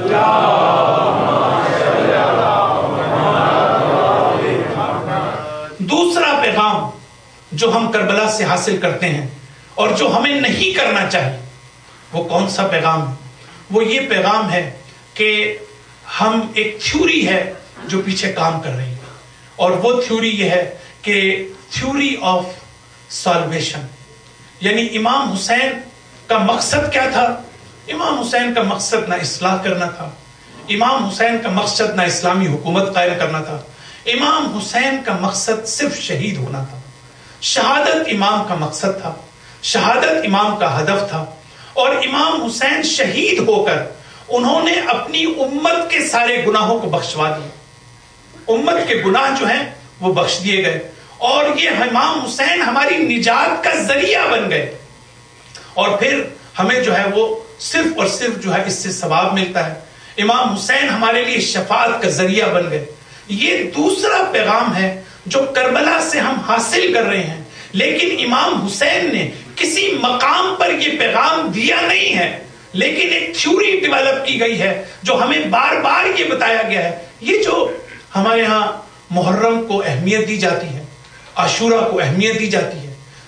دوسرا پیغام جو ہم کربلا سے حاصل کرتے ہیں اور جو ہمیں نہیں کرنا چاہیے وہ کون سا پیغام ہے؟ وہ یہ پیغام ہے کہ ہم ایک تھیوری ہے جو پیچھے کام کر رہی ہے، اور وہ تھیوری یہ ہے کہ تھیوری آف سالویشن. یعنی امام حسین کا مقصد کیا تھا؟ امام حسین کا مقصد نہ اصلاح کرنا تھا، امام حسین کا مقصد نہ اسلامی حکومت قائم کرنا تھا. امام حسین کا مقصد صرف شہید ہونا تھا. شہادت امام کا مقصد تھا، شہادت امام کا ہدف تھا. اور امام حسین شہید ہو کر انہوں نے اپنی امت کے سارے گناہوں کو بخشوا دیے. امت کے گناہ جو ہیں وہ بخش دیے گئے، اور یہ امام حسین ہماری نجات کا ذریعہ بن گئے. اور پھر ہمیں جو ہے وہ صرف اور صرف جو ہے اس سے ثواب ملتا ہے. امام حسین ہمارے لیے شفاعت کا ذریعہ بن گئے. یہ دوسرا پیغام ہے جو کربلا سے ہم حاصل کر رہے ہیں. لیکن امام حسین نے کسی مقام پر یہ پیغام دیا نہیں ہے، لیکن ایک تھیوری ڈیولپ کی گئی ہے جو ہمیں بار بار یہ بتایا گیا ہے. یہ جو ہمارے ہاں محرم کو اہمیت دی جاتی ہے، عاشورہ کو اہمیت دی جاتی ہے،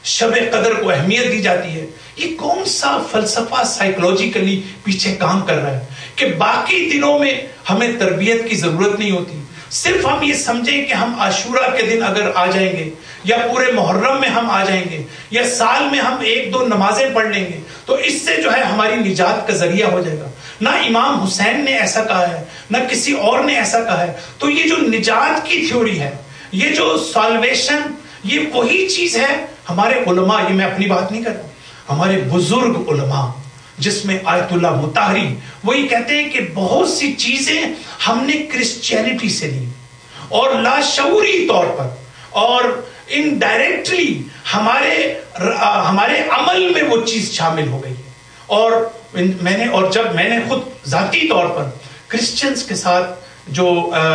شب قدر کو اہمیت دی جاتی ہے. یہ کون سا فلسفہ سائیکولوجیکلی پیچھے کام کر رہا ہے کہ باقی دنوں میں ہمیں تربیت کی ضرورت نہیں ہوتی, صرف ہم یہ سمجھیں کہ ہم عاشورہ کے دن اگر آ جائیں گے یا پورے محرم میں ہم آ جائیں گے یا سال میں ہم ایک دو نمازیں پڑھ لیں گے تو اس سے جو ہے ہماری نجات کا ذریعہ ہو جائے گا. نہ امام حسین نے ایسا کہا ہے نہ کسی اور نے ایسا کہا ہے. تو یہ جو نجات کی تھیوری ہے, یہ جو سالویشن, یہ وہی چیز ہے ہمارے علماء, یہ میں اپنی بات نہیں کر رہا, ہمارے بزرگ علماء جس میں آیت اللہ مطہری وہی کہتے ہیں کہ بہت سی چیزیں ہم نے کرسچینٹی سے لی اور لاشعوری طور پر اور انڈائریکٹلی ہمارے ہمارے عمل میں وہ چیز شامل ہو گئی ہے. اور میں نے اور جب میں نے خود ذاتی طور پر کرسچنز کے ساتھ جو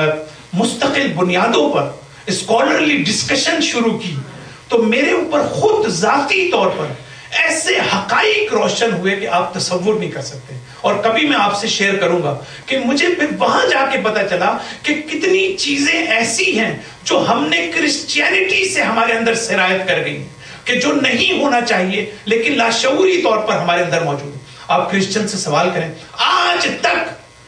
مستقل بنیادوں پر اسکالرلی ڈسکشن شروع کی تو میرے اوپر خود ذاتی طور پر ایسے حقائق روشن ہوئے کہ آپ تصور نہیں کر سکتے. اور کبھی میں آپ سے شیئر کروں گا کہ مجھے پھر وہاں جا کے پتا چلا کہ کتنی چیزیں ایسی ہیں جو ہم نے کرسچینٹی سے ہمارے اندر سرایت کر گئی کہ جو نہیں ہونا چاہیے لیکن لاشعوری طور پر ہمارے اندر موجود ہے. آپ کرسچن سے سوال کریں, آج تک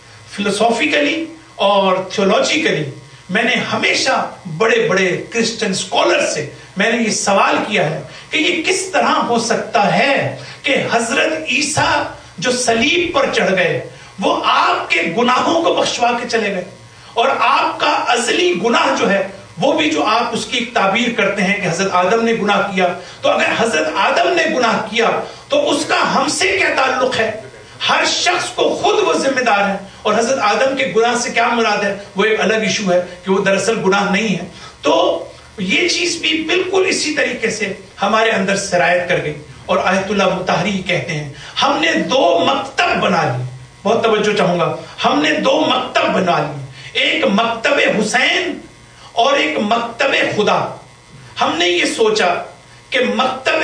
فلسافیکلی اور تھیولوجیکلی میں نے ہمیشہ بڑے بڑے کرسچن اسکالر سے میں نے یہ سوال کیا ہے کہ یہ کس طرح ہو سکتا ہے کہ حضرت عیسیٰ جو صلیب پر چڑھ گئے وہ آپ کے گناہوں کو بخشوا کے چلے گئے, اور آپ کا ازلی گناہ جو ہے وہ بھی جو آپ اس کی ایک تعبیر کرتے ہیں کہ حضرت آدم نے گناہ کیا, تو اگر حضرت آدم نے گناہ کیا تو اس کا ہم سے کیا تعلق ہے؟ ہر شخص کو خود وہ ذمہ دار ہے, اور حضرت آدم کے گناہ سے کیا مراد ہے وہ ایک الگ ایشو ہے کہ وہ دراصل گناہ نہیں ہے. تو یہ چیز بھی بالکل اسی طریقے سے ہمارے اندر سرایت کر گئی. اور آیت اللہ مطہری کہتے ہیں ہم نے دو مکتب بنا لیے, بہت توجہ چاہوں گا, ہم نے دو مکتب بنا لیے, ایک مکتب حسین اور ایک مکتب خدا. ہم نے یہ سوچا کہ مکتب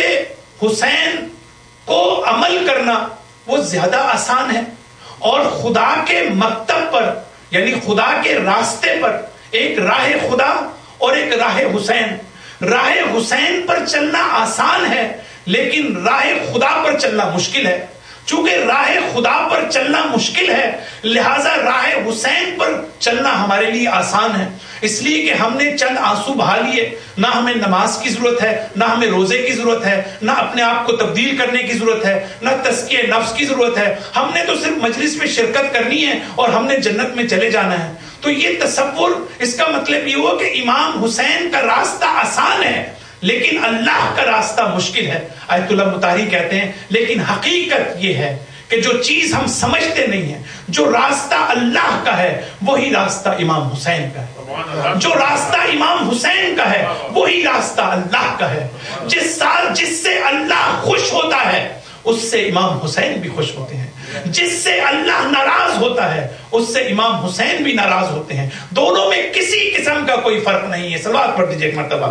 حسین کو عمل کرنا وہ زیادہ آسان ہے, اور خدا کے مکتب پر یعنی خدا کے راستے پر ایک راہ خدا اور ایک راہ حسین. راہ حسین پر چلنا آسان ہے لیکن راہ خدا پر چلنا مشکل ہے. چونکہ راہ خدا پر چلنا مشکل ہے لہذا راہ حسین پر چلنا ہمارے لیے آسان ہے, اس لیے کہ ہم نے چند آنسو بہا لیے. نہ ہمیں نماز کی ضرورت ہے, نہ ہمیں روزے کی ضرورت ہے, نہ اپنے آپ کو تبدیل کرنے کی ضرورت ہے, نہ تزکیہ نفس کی ضرورت ہے. ہم نے تو صرف مجلس میں شرکت کرنی ہے اور ہم نے جنت میں چلے جانا ہے. تو یہ تصور, اس کا مطلب یہ ہوا کہ امام حسین کا راستہ آسان ہے لیکن اللہ کا راستہ مشکل ہے. آیت اللہ مطہری کہتے ہیں لیکن حقیقت یہ ہے کہ جو چیز ہم سمجھتے نہیں ہیں, جو راستہ اللہ کا ہے وہی راستہ امام حسین کا ہے, جو راستہ امام حسین کا ہے وہی راستہ اللہ کا ہے. جس سال جس سے اللہ خوش ہوتا ہے اس سے امام حسین بھی خوش ہوتے ہیں, جس سے اللہ ناراض ہوتا ہے اس سے امام حسین بھی ناراض ہوتے ہیں. دونوں میں کسی قسم کا کوئی فرق نہیں ہے. صلوات پڑھ دیجئے ایک مرتبہ.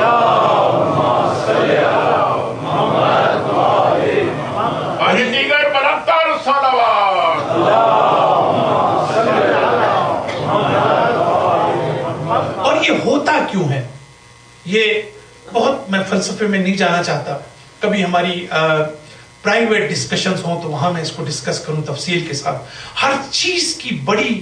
اللہم صلی علی محمد و آل محمد. دیگر بلندتر صلوات. اللہم صلی علی محمد و آل محمد. اور یہ ہوتا کیوں ہے؟ یہ بہت, میں فلسفے میں نہیں جانا چاہتا, کبھی ہماری پرائیویٹ ڈسکشنز ہوں تو وہاں میں اس کو ڈسکس کروں تفصیل کے ساتھ. ہر چیز کی بڑی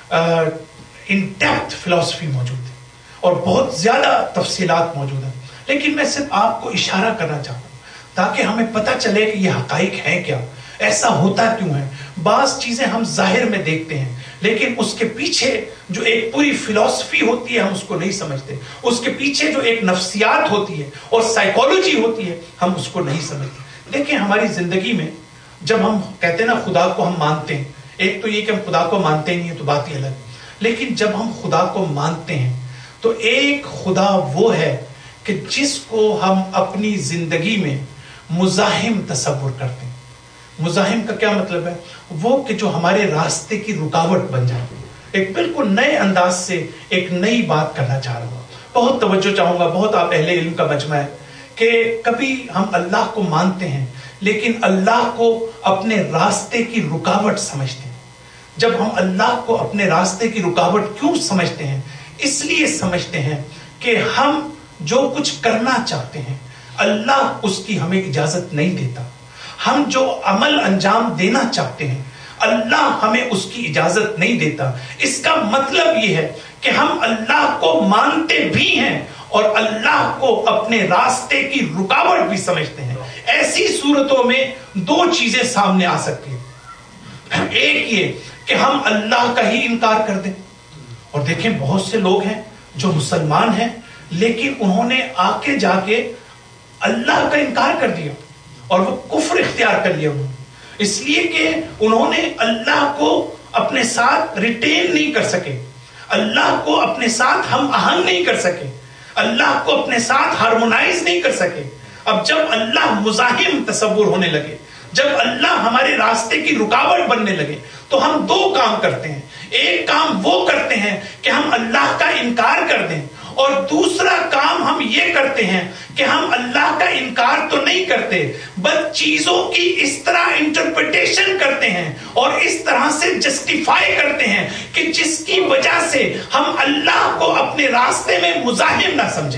ان ڈیپتھ فلسفی موجود ہے اور بہت زیادہ تفصیلات موجود ہیں, لیکن میں صرف آپ کو اشارہ کرنا چاہتا ہوں تاکہ ہمیں پتہ چلے کہ یہ حقائق ہیں کیا, ایسا ہوتا کیوں ہے. بعض چیزیں ہم ظاہر میں دیکھتے ہیں لیکن اس کے پیچھے جو ایک پوری فلسفی ہوتی ہے ہم اس کو نہیں سمجھتے, اس کے پیچھے جو ایک نفسیات ہوتی ہے اور سائیکالوجی ہوتی ہے ہم اس کو نہیں سمجھتے. دیکھیں ہماری زندگی میں جب ہم کہتے ہیں نا خدا کو ہم مانتے ہیں, ایک تو یہ کہ ہم خدا کو مانتے ہی نہیں ہیں تو بات ہی الگ, لیکن جب ہم خدا کو مانتے ہیں تو ایک خدا وہ ہے کہ جس کو ہم اپنی زندگی میں مزاحم تصور کرتے ہیں. مزاحم کا کیا مطلب ہے؟ وہ کہ جو ہمارے راستے کی رکاوٹ بن جائے. ایک بالکل نئے انداز سے ایک نئی بات کرنا چاہ رہا ہوں, بہت توجہ چاہوں گا, بہت آپ اہل علم کا مجمع ہے کہ کبھی ہم اللہ کو مانتے ہیں لیکن اللہ کو اپنے راستے کی رکاوٹ سمجھتے ہیں. جب ہم اللہ کو اپنے راستے کی رکاوٹ کیوں سمجھتے ہیں؟ اس لیے سمجھتے ہیں کہ ہم جو کچھ کرنا چاہتے ہیں, اللہ اس کی ہمیں اجازت نہیں دیتا. ہم جو عمل انجام دینا چاہتے ہیں اللہ ہمیں اس کی اجازت نہیں دیتا. اس کا مطلب یہ ہے کہ ہم اللہ کو مانتے بھی ہیں اور اللہ کو اپنے راستے کی رکاوٹ بھی سمجھتے ہیں. ایسی صورتوں میں دو چیزیں سامنے آ سکتی ہیں. ایک یہ کہ ہم اللہ کا ہی انکار کر دیں. اور دیکھیں بہت سے لوگ ہیں جو مسلمان ہیں لیکن انہوں نے آ کے جا کے اللہ کا انکار کر دیا اور وہ کفر اختیار کر لیا. اس لیے کہ انہوں نے اللہ کو اپنے ساتھ ریٹین نہیں کر سکے, اللہ کو اپنے ساتھ ہم آہنگ نہیں کر سکے, اللہ کو اپنے ساتھ ہارمونائز نہیں کر سکے. اب جب اللہ مزاحم تصور ہونے لگے, جب اللہ ہمارے راستے کی رکاوٹ بننے لگے تو ہم دو کام کرتے ہیں. ایک کام وہ کرتے ہیں کہ ہم اللہ کا انکار کر دیں, اور دوسرا کام ہم یہ کرتے ہیں کہ ہم اللہ کا انکار تو نہیں کرتے بل چیزوں کی اس طرح انٹرپریٹیشن کرتے ہیں اور اس طرح سے جسٹیفائی کرتے ہیں کہ جس کی وجہ سے ہم اللہ کو اپنے راستے میں مزاحم نہ سمجھیں.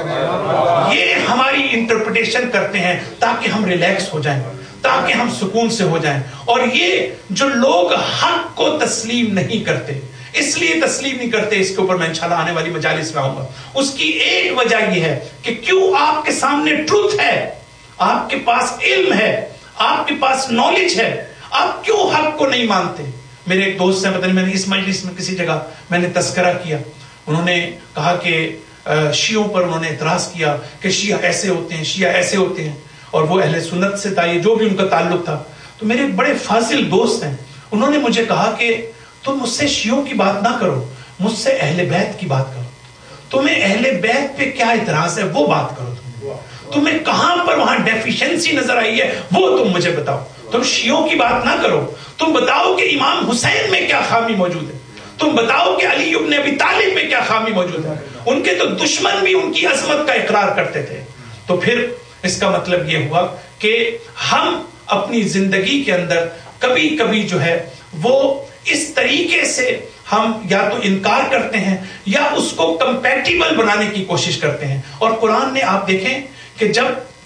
یہ ہماری انٹرپریٹیشن کرتے ہیں تاکہ ہم ریلیکس ہو جائیں, تاکہ ہم سکون سے ہو جائیں. اور یہ جو لوگ حق کو تسلیم نہیں کرتے, اس لیے تسلیم نہیں کرتے, اس کے اوپر میں انشاءاللہ آنے والی مجالس میں آؤں گا. اس کی ایک وجہ یہ ہے کہ کیوں آپ کے سامنے ٹروتھ ہے, آپ کے پاس علم ہے, آپ کے پاس نالج ہے, آپ کیوں حق کو نہیں مانتے. میرے ایک دوست سے پتہ نہیں میں نے اس مجلس میں کسی جگہ میں نے تذکرہ کیا, انہوں نے کہا کہ شیعوں پر انہوں نے اعتراض کیا کہ شیعہ ایسے ہوتے ہیں, شیعہ ایسے ہوتے ہیں, اور وہ اہل سنت سے تھا, یہ جو بھی ان کا تعلق تھا. تو میرے بڑے فاضل دوست ہیں, انہوں نے مجھے کہا کہ تم مجھ سے شیعوں کی بات نہ کرو, مجھ سے اہل بیت کی بات کرو. تمہیں اہل بیت پہ کیا اعتراض ہے وہ بات کرو. تم تمہیں کہاں پر وہاں ڈیفیشنسی نظر آئی ہے وہ تم مجھے بتاؤ. تم شیعوں کی بات نہ کرو, تم بتاؤ کہ امام حسین میں کیا خامی موجود ہے, تم بتاؤ کہ علی ابن ابی طالب میں کیا خامی موجود ہے. ان کے تو دشمن بھی ان کی عظمت کا اقرار کرتے تھے. تو پھر اس کا مطلب یہ ہوا کہ ہم اپنی زندگی کے اندر کبھی کبھی جو ہے وہ اس طریقے سے ہم یا تو انکار کرتے ہیں یا اس کو کمپیٹیبل بنانے کی کوشش کرتے ہیں. اور قرآن نے آپ دیکھیں کہ جب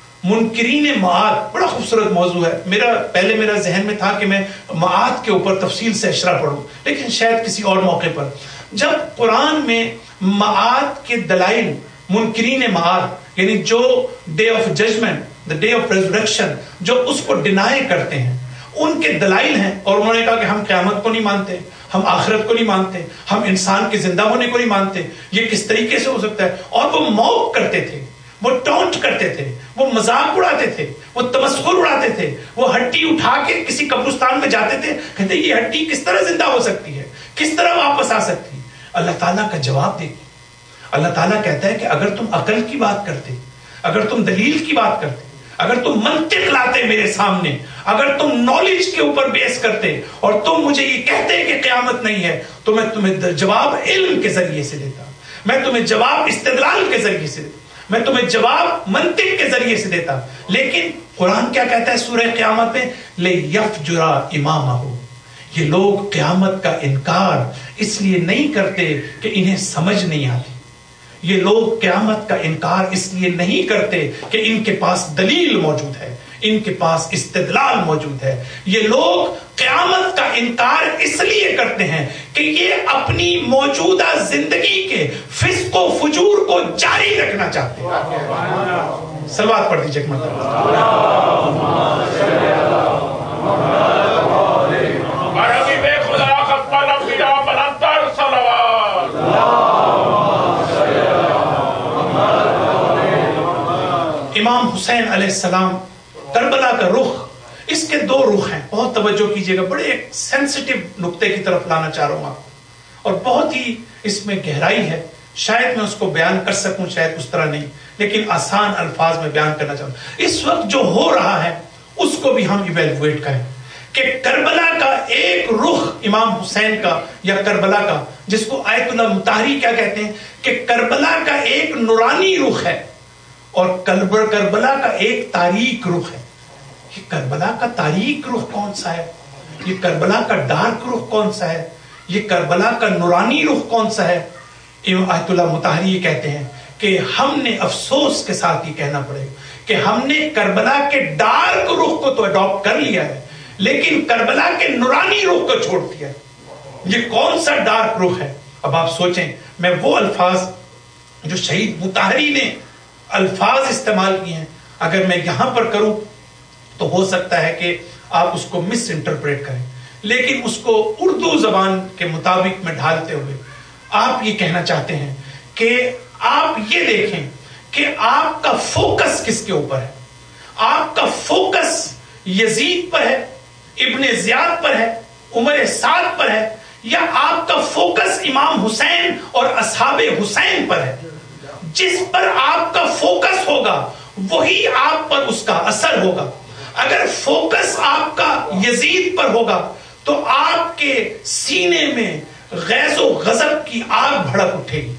منکرین معاد, بڑا خوبصورت موضوع ہے, میرا پہلے میرا ذہن میں تھا کہ میں معاد کے اوپر تفصیل سے اشرح پڑھوں, لیکن شاید کسی اور موقع پر. جب قرآن میں معاد کے دلائل, منکرین معاد یعنی جو day of judgment, the day of resurrection, جو اس کو ڈینائی کرتے ہیں, ان کے دلائل ہیں. اور انہوں نے کہا کہ ہم قیامت کو نہیں مانتے, ہم آخرت کو نہیں مانتے, ہم انسان کے زندہ ہونے کو نہیں مانتے, یہ کس طریقے سے ہو سکتا ہے. اور وہ موک کرتے تھے, وہ ٹونٹ کرتے تھے, وہ مذاق اڑاتے تھے, وہ تمسخر اڑاتے تھے, وہ ہڈی اٹھا کے کسی قبرستان میں جاتے تھے, کہتے یہ ہڈی کس طرح زندہ ہو سکتی ہے, کس طرح واپس آ سکتی ہے. اللہ تعالیٰ کا جواب دیکھیں. اللہ تعالیٰ کہتا ہے کہ اگر تم عقل کی بات کرتے, اگر تم دلیل کی بات کرتے, اگر تم منطق لاتے میرے سامنے, اگر تم نالج کے اوپر بیس کرتے اور تم مجھے یہ کہتے کہ قیامت نہیں ہے, تو میں تمہیں جواب علم کے ذریعے سے دیتا, میں تمہیں جواب استدلال کے ذریعے سے دیتا, میں تمہیں جواب منطق کے ذریعے سے دیتا. لیکن قرآن کیا کہتا ہے سورہ قیامت میں, لِيَفْجُرَ إِمَامَهُ, یہ لوگ قیامت کا انکار اس لیے نہیں کرتے کہ انہیں سمجھ نہیں آتی, یہ لوگ قیامت کا انکار اس لیے نہیں کرتے کہ ان کے پاس دلیل موجود ہے, ان کے پاس استدلال موجود ہے. یہ لوگ قیامت کا انکار اس لیے کرتے ہیں کہ یہ اپنی موجودہ زندگی کے فسق و فجور کو جاری رکھنا چاہتے ہیں. صلوات پڑھ دیجیے ایک مرتبہ. امام حسین علیہ السلام کربلا کا رخ, اس کے دو رخ ہیں, بہت توجہ کیجئے گا, بڑے ایک سینسٹیو نقطے کی طرف لانا چاہ رہا ہوں اور بہت ہی اس میں گہرائی ہے. شاید میں اس کو بیان کر سکوں, شاید اس طرح نہیں, لیکن آسان الفاظ میں بیان کرنا چاہوں. اس وقت جو ہو رہا ہے اس کو بھی ہم ایویلویٹ کریں کہ کربلا کا ایک رخ امام حسین کا یا کربلا کا, جس کو آیت اللہ مطہری کیا کہتے ہیں, کہ کربلا کا ایک نورانی رخ ہے اور کربلا کا ایک تاریک رخ ہے. یہ کربلا کا تاریک رخ کون سا ہے, یہ کربلا کا ڈارک رخ کون سا ہے, یہ کربلا کا نورانی رخ کون سا ہے. آیت اللہ مطہری یہ کہتے ہیں کہ ہم نے افسوس کے ساتھ یہ کہنا پڑے گا کہ ہم نے کربلا کے ڈارک رخ کو تو اڈاپٹ کر لیا ہے لیکن کربلا کے نورانی رخ کو چھوڑ دیا ہے. یہ کون سا ڈارک رخ ہے؟ اب آپ سوچیں, میں وہ الفاظ جو شہید مطہری نے الفاظ استعمال کیے ہیں اگر میں یہاں پر کروں تو ہو سکتا ہے کہ آپ اس کو مس انٹرپریٹ کریں, لیکن اس کو اردو زبان کے مطابق میں ڈھالتے ہوئے آپ یہ کہنا چاہتے ہیں کہ آپ یہ دیکھیں کہ آپ کا فوکس کس کے اوپر ہے. آپ کا فوکس یزید پر ہے, ابن زیاد پر ہے, عمر سعد پر ہے, یا آپ کا فوکس امام حسین اور اصحاب حسین پر ہے؟ جس پر آپ کا فوکس ہوگا وہی آپ پر اس کا اثر ہوگا. اگر فوکس آپ کا یزید پر ہوگا تو آپ کے سینے میں غیظ و غضب کی آگ بھڑک اٹھے گی,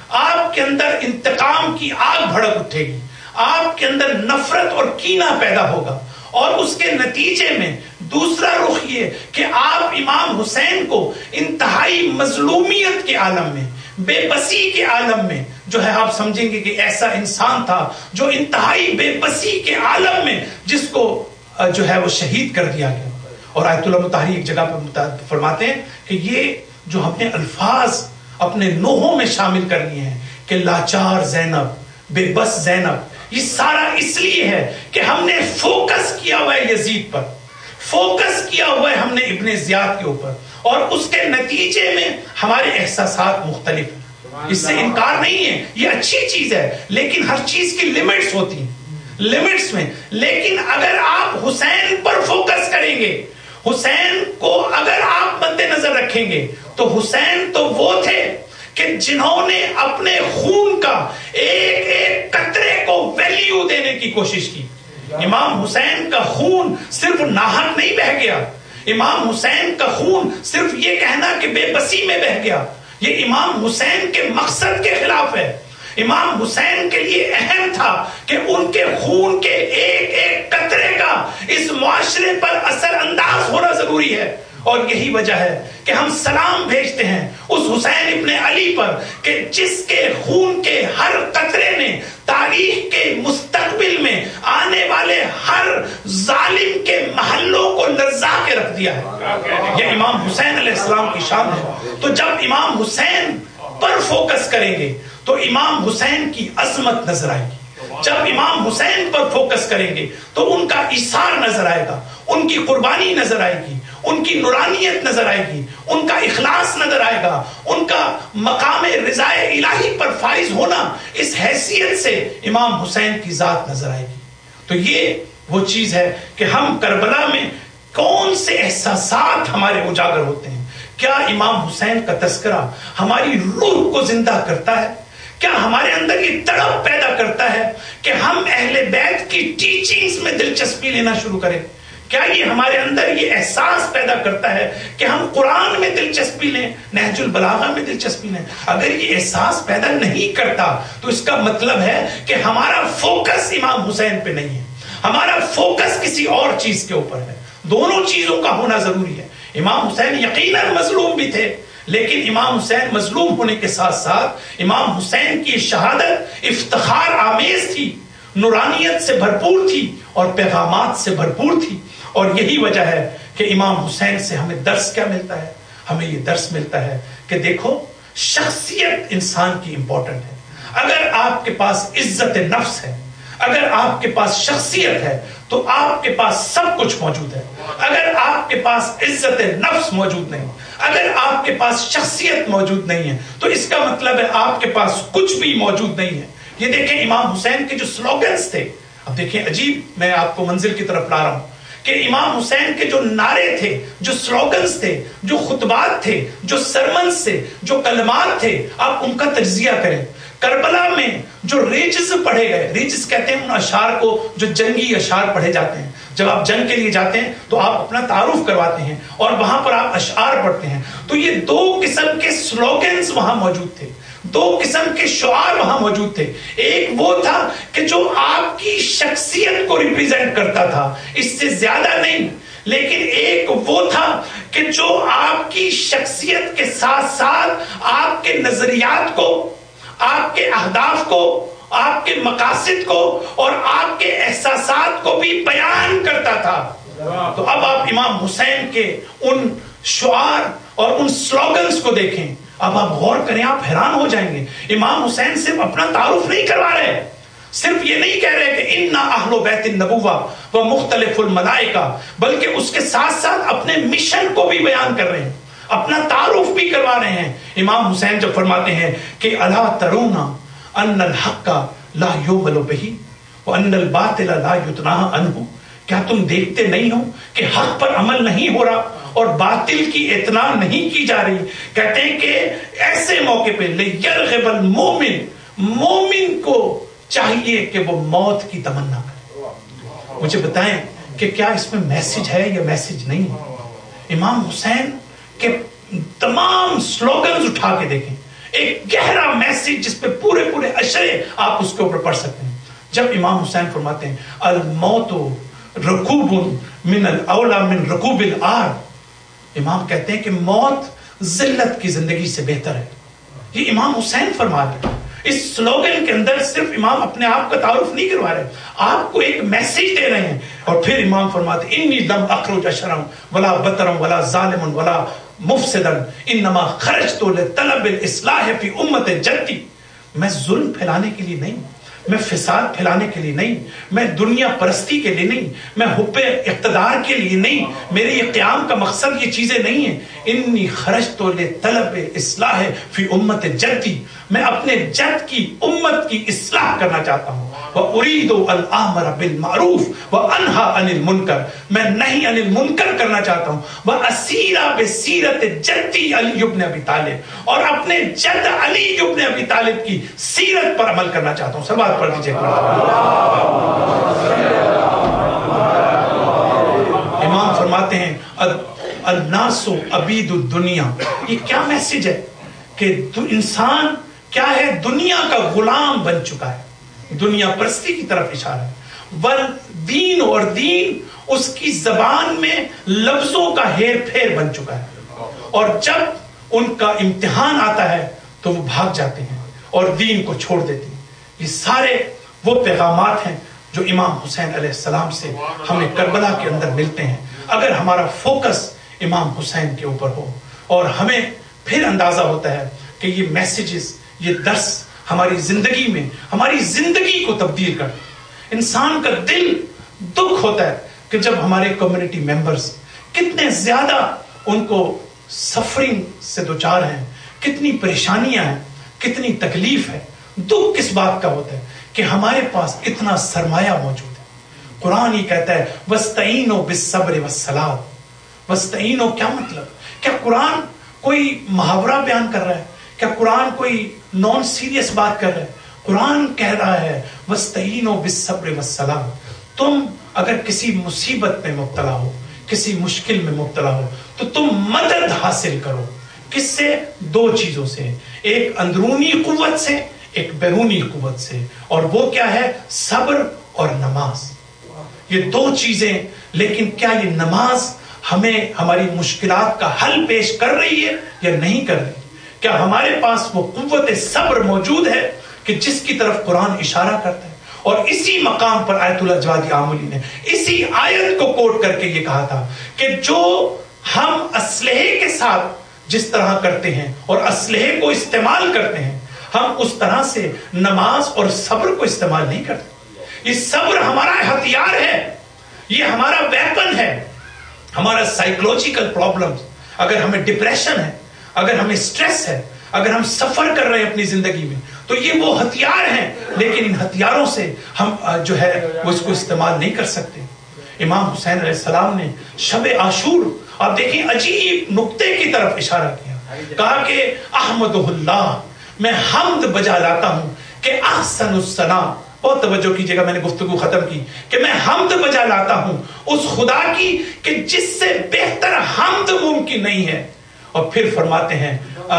آپ کے اندر انتقام کی آگ بھڑک اٹھے گی, آپ کے اندر نفرت اور کینہ پیدا ہوگا, اور اس کے نتیجے میں دوسرا رخ یہ کہ آپ امام حسین کو انتہائی مظلومیت کے عالم میں, بے بسی کے عالم میں جو ہے آپ سمجھیں گے کہ ایسا انسان تھا جو انتہائی بے بسی کے عالم میں جس کو جو ہے وہ شہید کر دیا گیا. اور آیت اللہ مطہری ایک جگہ پر فرماتے ہیں کہ یہ جو ہم نے الفاظ اپنے نوحوں میں شامل کر لیے ہیں کہ لاچار زینب, بے بس زینب, یہ سارا اس لیے ہے کہ ہم نے فوکس کیا ہوا ہے یزید پر, فوکس کیا ہوا ہے ہم نے ابن زیاد کے اوپر, اور اس کے نتیجے میں ہمارے احساسات مختلف ہیں. اس سے انکار نہیں ہے, یہ اچھی چیز ہے, لیکن ہر چیز کی لمٹس ہوتی ہیں, لمٹس میں. لیکن اگر آپ حسین پر فوکس کریں گے, حسین کو اگر آپ مد نظر رکھیں گے, تو حسین تو وہ تھے کہ جنہوں نے اپنے خون کا ایک ایک قطرے کو ویلیو دینے کی کوشش کی. امام حسین کا خون صرف ناحق نہیں بہ گیا, امام حسین کا خون صرف یہ کہنا کہ بے بسی میں بہ گیا, یہ امام حسین کے مقصد کے خلاف ہے. امام حسین کے لیے اہم تھا کہ ان کے خون کے ایک ایک قطرے کا اس معاشرے پر اثر انداز ہونا ضروری ہے. اور یہی وجہ ہے کہ ہم سلام بھیجتے ہیں اس حسین ابن علی پر کہ جس کے خون کے ہر قطرے نے تاریخ کے مستقبل میں آنے والے ہر ظالم کے محلوں کو لرزا کے رکھ دیا ہے. یہ امام حسین علیہ السلام کی شان ہے. تو جب امام حسین پر فوکس کریں گے تو امام حسین کی عظمت نظر آئے گی. جب امام حسین پر فوکس کریں گے تو ان کا ایثار نظر آئے گا, ان کی قربانی نظر آئے گی, ان کی نورانیت نظر آئے گی, ان کا اخلاص نظر آئے گا, ان کا مقام رضا الہی پر فائز ہونا, اس حیثیت سے امام حسین کی ذات نظر آئے گی. تو یہ وہ چیز ہے کہ ہم کربلا میں کون سے احساسات ہمارے اجاگر ہوتے ہیں. کیا امام حسین کا تذکرہ ہماری روح کو زندہ کرتا ہے؟ کیا ہمارے اندر یہ تڑپ پیدا کرتا ہے کہ ہم اہل بیت کی ٹیچنگز میں دلچسپی لینا شروع کریں؟ کیا یہ ہمارے اندر یہ احساس پیدا کرتا ہے کہ ہم قرآن میں دلچسپی لیں, نہج البلاغہ میں دلچسپی لیں؟ اگر یہ احساس پیدا نہیں کرتا تو اس کا مطلب ہے کہ ہمارا فوکس امام حسین پہ نہیں ہے, ہمارا فوکس کسی اور چیز کے اوپر ہے. دونوں چیزوں کا ہونا ضروری ہے. امام حسین یقیناً مظلوم بھی تھے, لیکن امام حسین مظلوم ہونے کے ساتھ ساتھ امام حسین کی شہادت افتخار آمیز تھی, نورانیت سے بھرپور تھی اور پیغامات سے بھرپور تھی. اور یہی وجہ ہے کہ امام حسین سے ہمیں درس کیا ملتا ہے؟ ہمیں یہ درس ملتا ہے کہ دیکھو شخصیت انسان کی امپورٹنٹ ہے. اگر آپ کے پاس عزت نفس ہے, اگر آپ کے پاس شخصیت ہے تو آپ کے پاس سب کچھ موجود ہے. اگر آپ کے پاس عزت نفس موجود نہیں, اگر آپ کے پاس شخصیت موجود نہیں ہے تو اس کا مطلب ہے آپ کے پاس کچھ بھی موجود نہیں ہے. یہ دیکھیں امام حسین کے جو سلوگنز تھے, اب دیکھیں عجیب, میں آپ کو منزل کی طرف لا رہا ہوں کہ امام حسین کے جو نعرے تھے, جو سلوگنز تھے, جو خطبات تھے, جو سرمنز تھے, جو کلمات تھے, آپ ان کا تجزیہ کریں. کربلا میں جو ریجز پڑھے گئے, ریجز کہتے ہیں ان اشعار کو جو جنگی اشعار پڑھے جاتے ہیں. جب آپ جنگ کے لیے جاتے ہیں تو آپ اپنا تعارف کرواتے ہیں اور وہاں پر آپ اشعار پڑھتے ہیں. تو یہ دو قسم کے سلوگنز وہاں موجود تھے, دو قسم کے شعار وہاں موجود تھے. ایک وہ تھا کہ جو آپ کی شخصیت کو ریپریزنٹ کرتا تھا, اس سے زیادہ نہیں, لیکن ایک وہ تھا کہ جو آپ کی شخصیت کے ساتھ ساتھ آپ کے نظریات کو, آپ کے اہداف کو آپ کے مقاصد کو اور آپ کے احساسات کو بھی بیان کرتا تھا. تو اب آپ امام حسین کے ان شعار اور ان سلوگنز کو دیکھیں, اب آپ غور کریں, آپ حیران ہو جائیں گے. امام حسین صرف اپنا تعارف نہیں کروا رہے, صرف یہ نہیں کہہ رہے کہ انا اہل بیت النبوہ و مختلف الملائکہ, بلکہ اس کے ساتھ ساتھ اپنے مشن کو بھی بیان کر رہے ہیں, اپنا تعارف بھی کروا رہے ہیں. امام حسین جب فرماتے ہیں کہ الا ترون ان الحق لا یعمل بہ وان الباطل لا یتناہى عنہ, کیا تم دیکھتے نہیں ہو کہ حق پر عمل نہیں ہو رہا اور باطل کی اطلاع نہیں کی جا رہی. کہتے ہیں کہ ایسے موقع پہ لیرغب المومن, مومن کو چاہیے کہ وہ موت کی تمنا کرے. مجھے بتائیں کہ کیا اس میں میسج ہے یا میسج نہیں ہے؟ امام حسین کے تمام سلوگنز اٹھا کے دیکھیں, ایک گہرا میسج جس پہ پورے پورے اشرے آپ اس کے اوپر پڑھ سکتے ہیں. جب امام حسین فرماتے ہیں الموت رکوب من الاولا من رکوب العار, امام کہتے ہیں کہ موت ذلت کی زندگی سے بہتر ہے. یہ امام حسین فرما رہے ہیں. اس سلوگن کے اندر صرف امام اپنے آپ کا تعارف نہیں کروا رہے, آپ کو ایک میسج دے رہے ہیں. اور پھر امام فرماتے ہیں انی لم اخرج اشرم ولا بطرم ولا ظالم ولا مفسدا انما خرجت لطلب الاصلاح فی امت جدی. میں ظلم پھیلانے کے لیے نہیں, میں فساد پھیلانے کے لیے نہیں, میں دنیا پرستی کے لیے نہیں, میں حب اقتدار کے لیے نہیں, میرے یہ قیام کا مقصد یہ چیزیں نہیں ہیں. انی خرجت لطلب اصلاح فی امت جدی, میں اپنے جد کی امت کی اصلاح کرنا چاہتا ہوں. واريد الامر بالمعروف وانهى عن المنکر, میں نہیں عن المنکر کرنا چاہتا ہوں. واسیر بسیرت جدی علی ابن ابی طالب, اور اپنے جد علی ابن ابی طالب کی سیرت پر عمل کرنا چاہتا ہوں. سب بات پڑھ لیجیے. امام فرماتے ہیں الناس عبید الدنیا. یہ کیا میسج ہے کہ انسان کیا ہے, دنیا کا غلام بن چکا ہے, دنیا پرستی کی طرف اشارہ ہے. والدین, اور دین اس کی زبان میں لفظوں کا ہیر پھیر بن چکا ہے, اور جب ان کا امتحان آتا ہے تو وہ بھاگ جاتے ہیں اور دین کو چھوڑ دیتے ہیں. یہ سارے وہ پیغامات ہیں جو امام حسین علیہ السلام سے ہمیں کربلا کے اندر ملتے ہیں. اگر ہمارا فوکس امام حسین کے اوپر ہو اور ہمیں پھر اندازہ ہوتا ہے کہ یہ میسیجز, یہ درس ہماری زندگی میں ہماری زندگی کو تبدیل کر. انسان کا دل دکھ ہوتا ہے کہ جب ہمارے کمیونٹی ممبرز کتنے زیادہ ان کو سفرنگ سے دوچار ہیں, کتنی پریشانیاں ہیں, کتنی تکلیف ہے. دکھ کس بات کا ہوتا ہے کہ ہمارے پاس اتنا سرمایہ موجود ہے. قرآن ہی کہتا ہے وَاسْتَعِينُوا بِالصَّبْرِ وَالصَّلَاةِ. وَاسْتَعِينُوا کیا مطلب؟ کیا قرآن کوئی محاورہ بیان کر رہا ہے؟ کیا قرآن کوئی نان سیریس بات کر رہا ہے؟ قرآن کہہ رہا ہے وَاسْتَعِينُوا بِالصَّبْرِ وَالصَّلَاةِ. تم اگر کسی مصیبت میں مبتلا ہو, کسی مشکل میں مبتلا ہو, تو تم مدد حاصل کرو. کس سے؟ دو چیزوں سے, ایک اندرونی قوت سے, ایک بیرونی قوت سے. اور وہ کیا ہے؟ صبر اور نماز. یہ دو چیزیں. لیکن کیا یہ نماز ہمیں ہماری مشکلات کا حل پیش کر رہی ہے یا نہیں کر رہی؟ کیا ہمارے پاس وہ قوت صبر موجود ہے کہ جس کی طرف قرآن اشارہ کرتا ہے؟ اور اسی مقام پر آیت اللہ جوادی آملی نے اسی آیت کو کوٹ کر کے یہ کہا تھا کہ جو ہم اسلحے کے ساتھ جس طرح کرتے ہیں اور اسلحے کو استعمال کرتے ہیں, ہم اس طرح سے نماز اور صبر کو استعمال نہیں کرتے. یہ صبر ہمارا ہتھیار ہے, یہ ہمارا ویپن ہے. ہمارا سائیکولوجیکل پرابلم, اگر ہمیں ڈپریشن ہے, اگر ہمیں سٹریس ہے, اگر ہم سفر کر رہے ہیں اپنی زندگی میں, تو یہ وہ ہتھیار ہیں. لیکن ان ہتھیاروں سے ہم جو ہے وہ اس کو استعمال نہیں کر سکتے. امام حسین علیہ السلام نے شب عاشور, آپ دیکھیں عجیب نقطے کی طرف اشارہ کیا, کہا کہ احمد اللہ, میں حمد بجا لاتا ہوں کہ احسن الثنا. بہت توجہ کیجئے گا, میں نے گفتگو ختم کی کہ میں حمد بجا لاتا ہوں اس خدا کی کہ جس سے بہتر حمد ممکن نہیں ہے. اور پھر فرماتے ہیں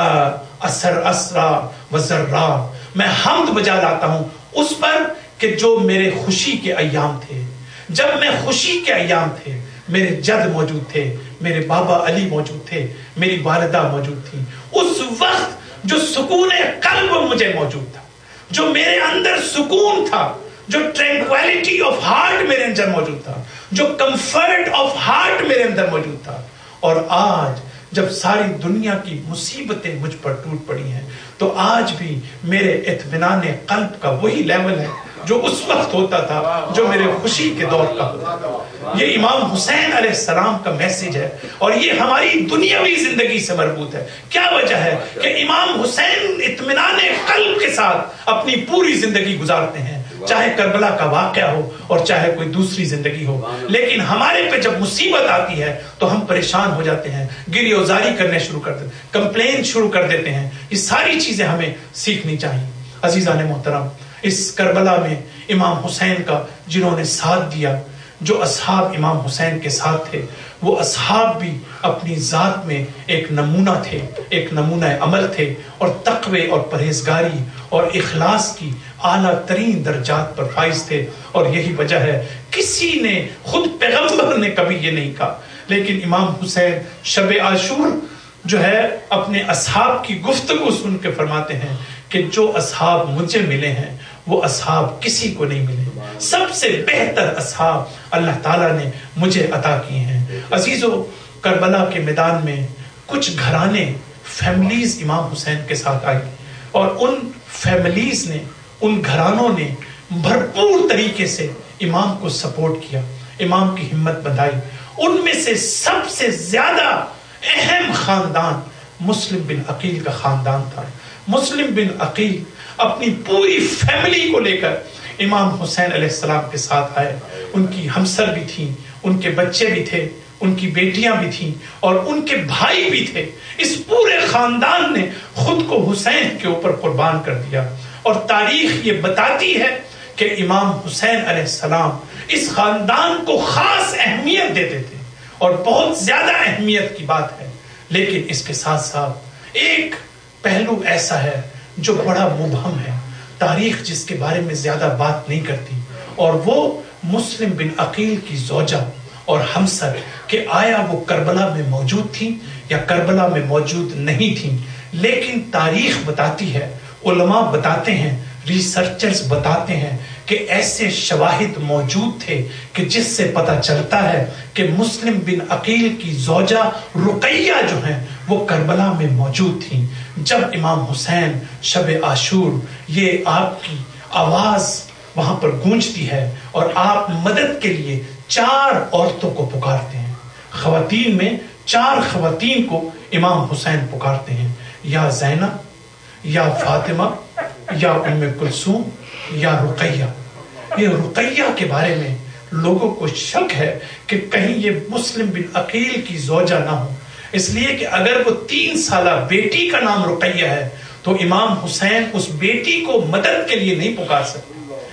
اثر اسرا وزرا, میں حمد بجا لاتا ہوں اس پر کہ جو میرے خوشی کے ایام تھے, جب میں خوشی کے ایام تھے, میرے جد موجود تھے, میرے بابا علی موجود تھے, میری والدہ موجود تھی, اس وقت جو سکون قلب مجھے موجود تھا, جو میرے اندر سکون تھا، جو ٹرینکویلٹی آف ہارٹ میرے اندر موجود تھا، جو کمفرٹ آف ہارٹ میرے اندر موجود تھا، اور آج جب ساری دنیا کی مصیبتیں مجھ پر ٹوٹ پڑی ہیں تو آج بھی میرے اطمینان قلب کا وہی لیول ہے جو اس وقت ہوتا تھا، جو میرے خوشی کے دور کا ہوتا تھا۔ یہ امام حسین علیہ السلام کا میسج ہے، اور یہ ہماری دنیاوی زندگی سے مربوط ہے۔ کیا وجہ ہے کہ امام حسین اطمینان قلب کے ساتھ اپنی پوری زندگی گزارتے ہیں، چاہے کربلا کا واقعہ ہو اور چاہے کوئی دوسری زندگی ہو۔ لیکن ہمارے پہ جب مصیبت آتی ہے تو ہم پریشان ہو جاتے ہیں، گریہ وزاری کرنے شروع کر دیتے ہیں، کمپلین شروع کر دیتے ہیں۔ یہ ساری چیزیں ہمیں سیکھنی چاہیے۔ عزیزان محترم، اس کربلا میں امام حسین کا جنہوں نے ساتھ دیا، جو اصحاب امام حسین کے ساتھ تھے، وہ اصحاب بھی اپنی ذات میں ایک نمونہ تھے، ایک نمونہ عمل تھے، اور تقوی اور پرہیزگاری اور اخلاص کی اعلیٰ ترین درجات پر فائز تھے۔ اور یہی وجہ ہے کسی نے، خود پیغمبر نے کبھی یہ نہیں کہا، لیکن امام حسین شب عاشور جو ہے اپنے اصحاب کی گفتگو سن کے فرماتے ہیں کہ جو اصحاب مجھے ملے ہیں وہ اصحاب کسی کو نہیں ملے، سب سے بہتر اصحاب اللہ تعالیٰ نے مجھے عطا کیے ہیں۔ عزیزو، کربلا کے میدان میں کچھ گھرانے، فیملیز امام حسین کے ساتھ آئی، اور ان فیملیز نے، ان گھرانوں نے بھرپور طریقے سے امام کو سپورٹ کیا، امام کی ہمت بندھائی۔ ان میں سے سب سے زیادہ اہم خاندان مسلم بن عقیل کا خاندان تھا۔ مسلم بن عقیل اپنی پوری فیملی کو لے کر امام حسین علیہ السلام کے ساتھ آئے۔ ان کی ہمسر بھی تھیں، ان کے بچے بھی تھے، ان کی بیٹیاں بھی تھیں، اور ان کے بھائی بھی تھے۔ اس پورے خاندان نے خود کو حسین کے اوپر قربان کر دیا، اور تاریخ یہ بتاتی ہے کہ امام حسین علیہ السلام اس خاندان کو خاص اہمیت دیتے تھے، اور بہت زیادہ اہمیت کی بات ہے۔ لیکن اس کے ساتھ ساتھ ایک پہلو ایسا ہے جو بڑا مبہم ہے، تاریخ جس کے بارے میں زیادہ بات نہیں کرتی، اور وہ مسلم بن عقیل کی زوجہ اور ہمسر، کہ آیا وہ کربلا میں موجود تھیں یا کربلا میں موجود نہیں تھیں۔ لیکن تاریخ بتاتی ہے، علماء بتاتے ہیں، ریسرچرز بتاتے ہیں کہ ایسے شواہد موجود تھے کہ جس سے پتہ چلتا ہے کہ مسلم بن عقیل کی زوجہ رقیہ جو ہیں وہ کربلا میں موجود تھیں۔ جب امام حسین شب عاشور، یہ آپ کی آواز وہاں پر گونجتی ہے، اور آپ مدد کے لیے چار عورتوں کو پکارتے ہیں، خواتین میں چار خواتین کو امام حسین پکارتے ہیں، یا زینب، یا فاطمہ، یا ام کلثوم، یا رقیہ۔ یہ رقیہ کے بارے میں لوگوں کو شک ہے کہ کہیں یہ مسلم بن عقیل کی زوجہ نہ ہو، اس لیے کہ اگر وہ تین سالہ بیٹی کا نام رقیہ ہے تو امام حسین اس بیٹی کو مدد کے لیے نہیں پکار سکتے۔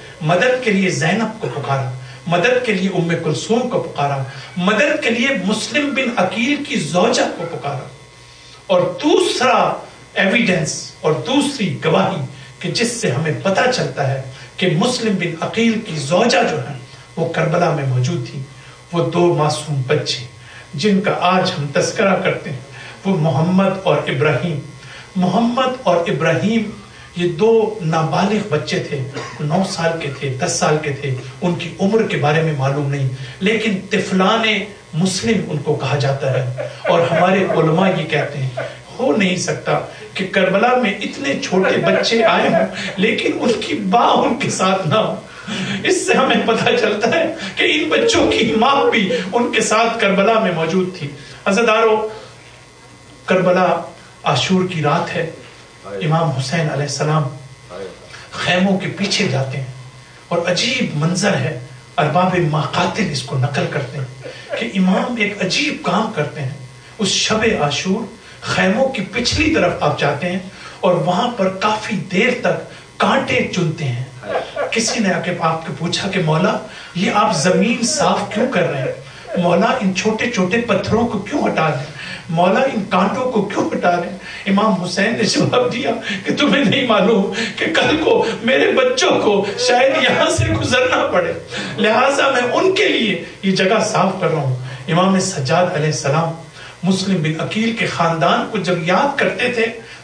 مدد کے لیے زینب کو پکارا، مدد کے لیے ام کلثوم کو پکارا، مدد کے لیے مسلم بن عقیل کی زوجہ کو پکارا۔ اور دوسرا ایویڈنس اور دوسری گواہی کہ جس سے ہمیں پتہ چلتا ہے کہ مسلم بن عقیل کی زوجہ جو ہے وہ کربلا میں موجود تھی، وہ دو معصوم بچے جن کا آج ہم تذکرہ کرتے ہیں، وہ محمد اور ابراہیم۔ محمد اور ابراہیم یہ دو نابالغ بچے تھے، نو سال کے تھے، دس سال کے تھے، ان کی عمر کے بارے میں معلوم نہیں، لیکن طفلان مسلم ان کو کہا جاتا ہے۔ اور ہمارے علماء یہ کہتے ہیں ہو نہیں سکتا کہ کربلا میں اتنے چھوٹے بچے آئے ہوں لیکن ان کی ماں ان کے ساتھ نہ ہو۔ اس سے ہمیں پتہ چلتا ہے کہ ان بچوں کی ماں بھی ان کے ساتھ کربلا میں موجود تھی۔ عزیزانو، کربلا عاشور کی رات ہے، امام حسین علیہ السلام خیموں کے پیچھے جاتے ہیں، اور عجیب منظر ہے، ارباب مقاتل اس کو نقل کرتے ہیں کہ امام ایک عجیب کام کرتے ہیں۔ اس شب عاشور خیموں کی پچھلی طرف آپ جاتے ہیں اور وہاں پر کافی دیر تک کانٹے چنتے ہیں۔ کسی نے آپ کو پوچھا کہ مولا یہ آپ زمین صاف کیوں کر رہے ہیں؟ مولا ان چھوٹے چھوٹے پتھروں کو کیوں ہٹا رہے ہیں؟ مولا ان کانٹوں کو کیوں ہٹا رہے ہیں؟ امام حسین نے جواب دیا کہ تمہیں نہیں معلوم کہ کل کو میرے بچوں کو شاید یہاں سے گزرنا پڑے، لہٰذا میں ان کے لیے یہ جگہ صاف کر رہا ہوں۔ امام سجاد علیہ السلام مسلم بن عقیل کے خاندان کو جب یاد کرتے تھے،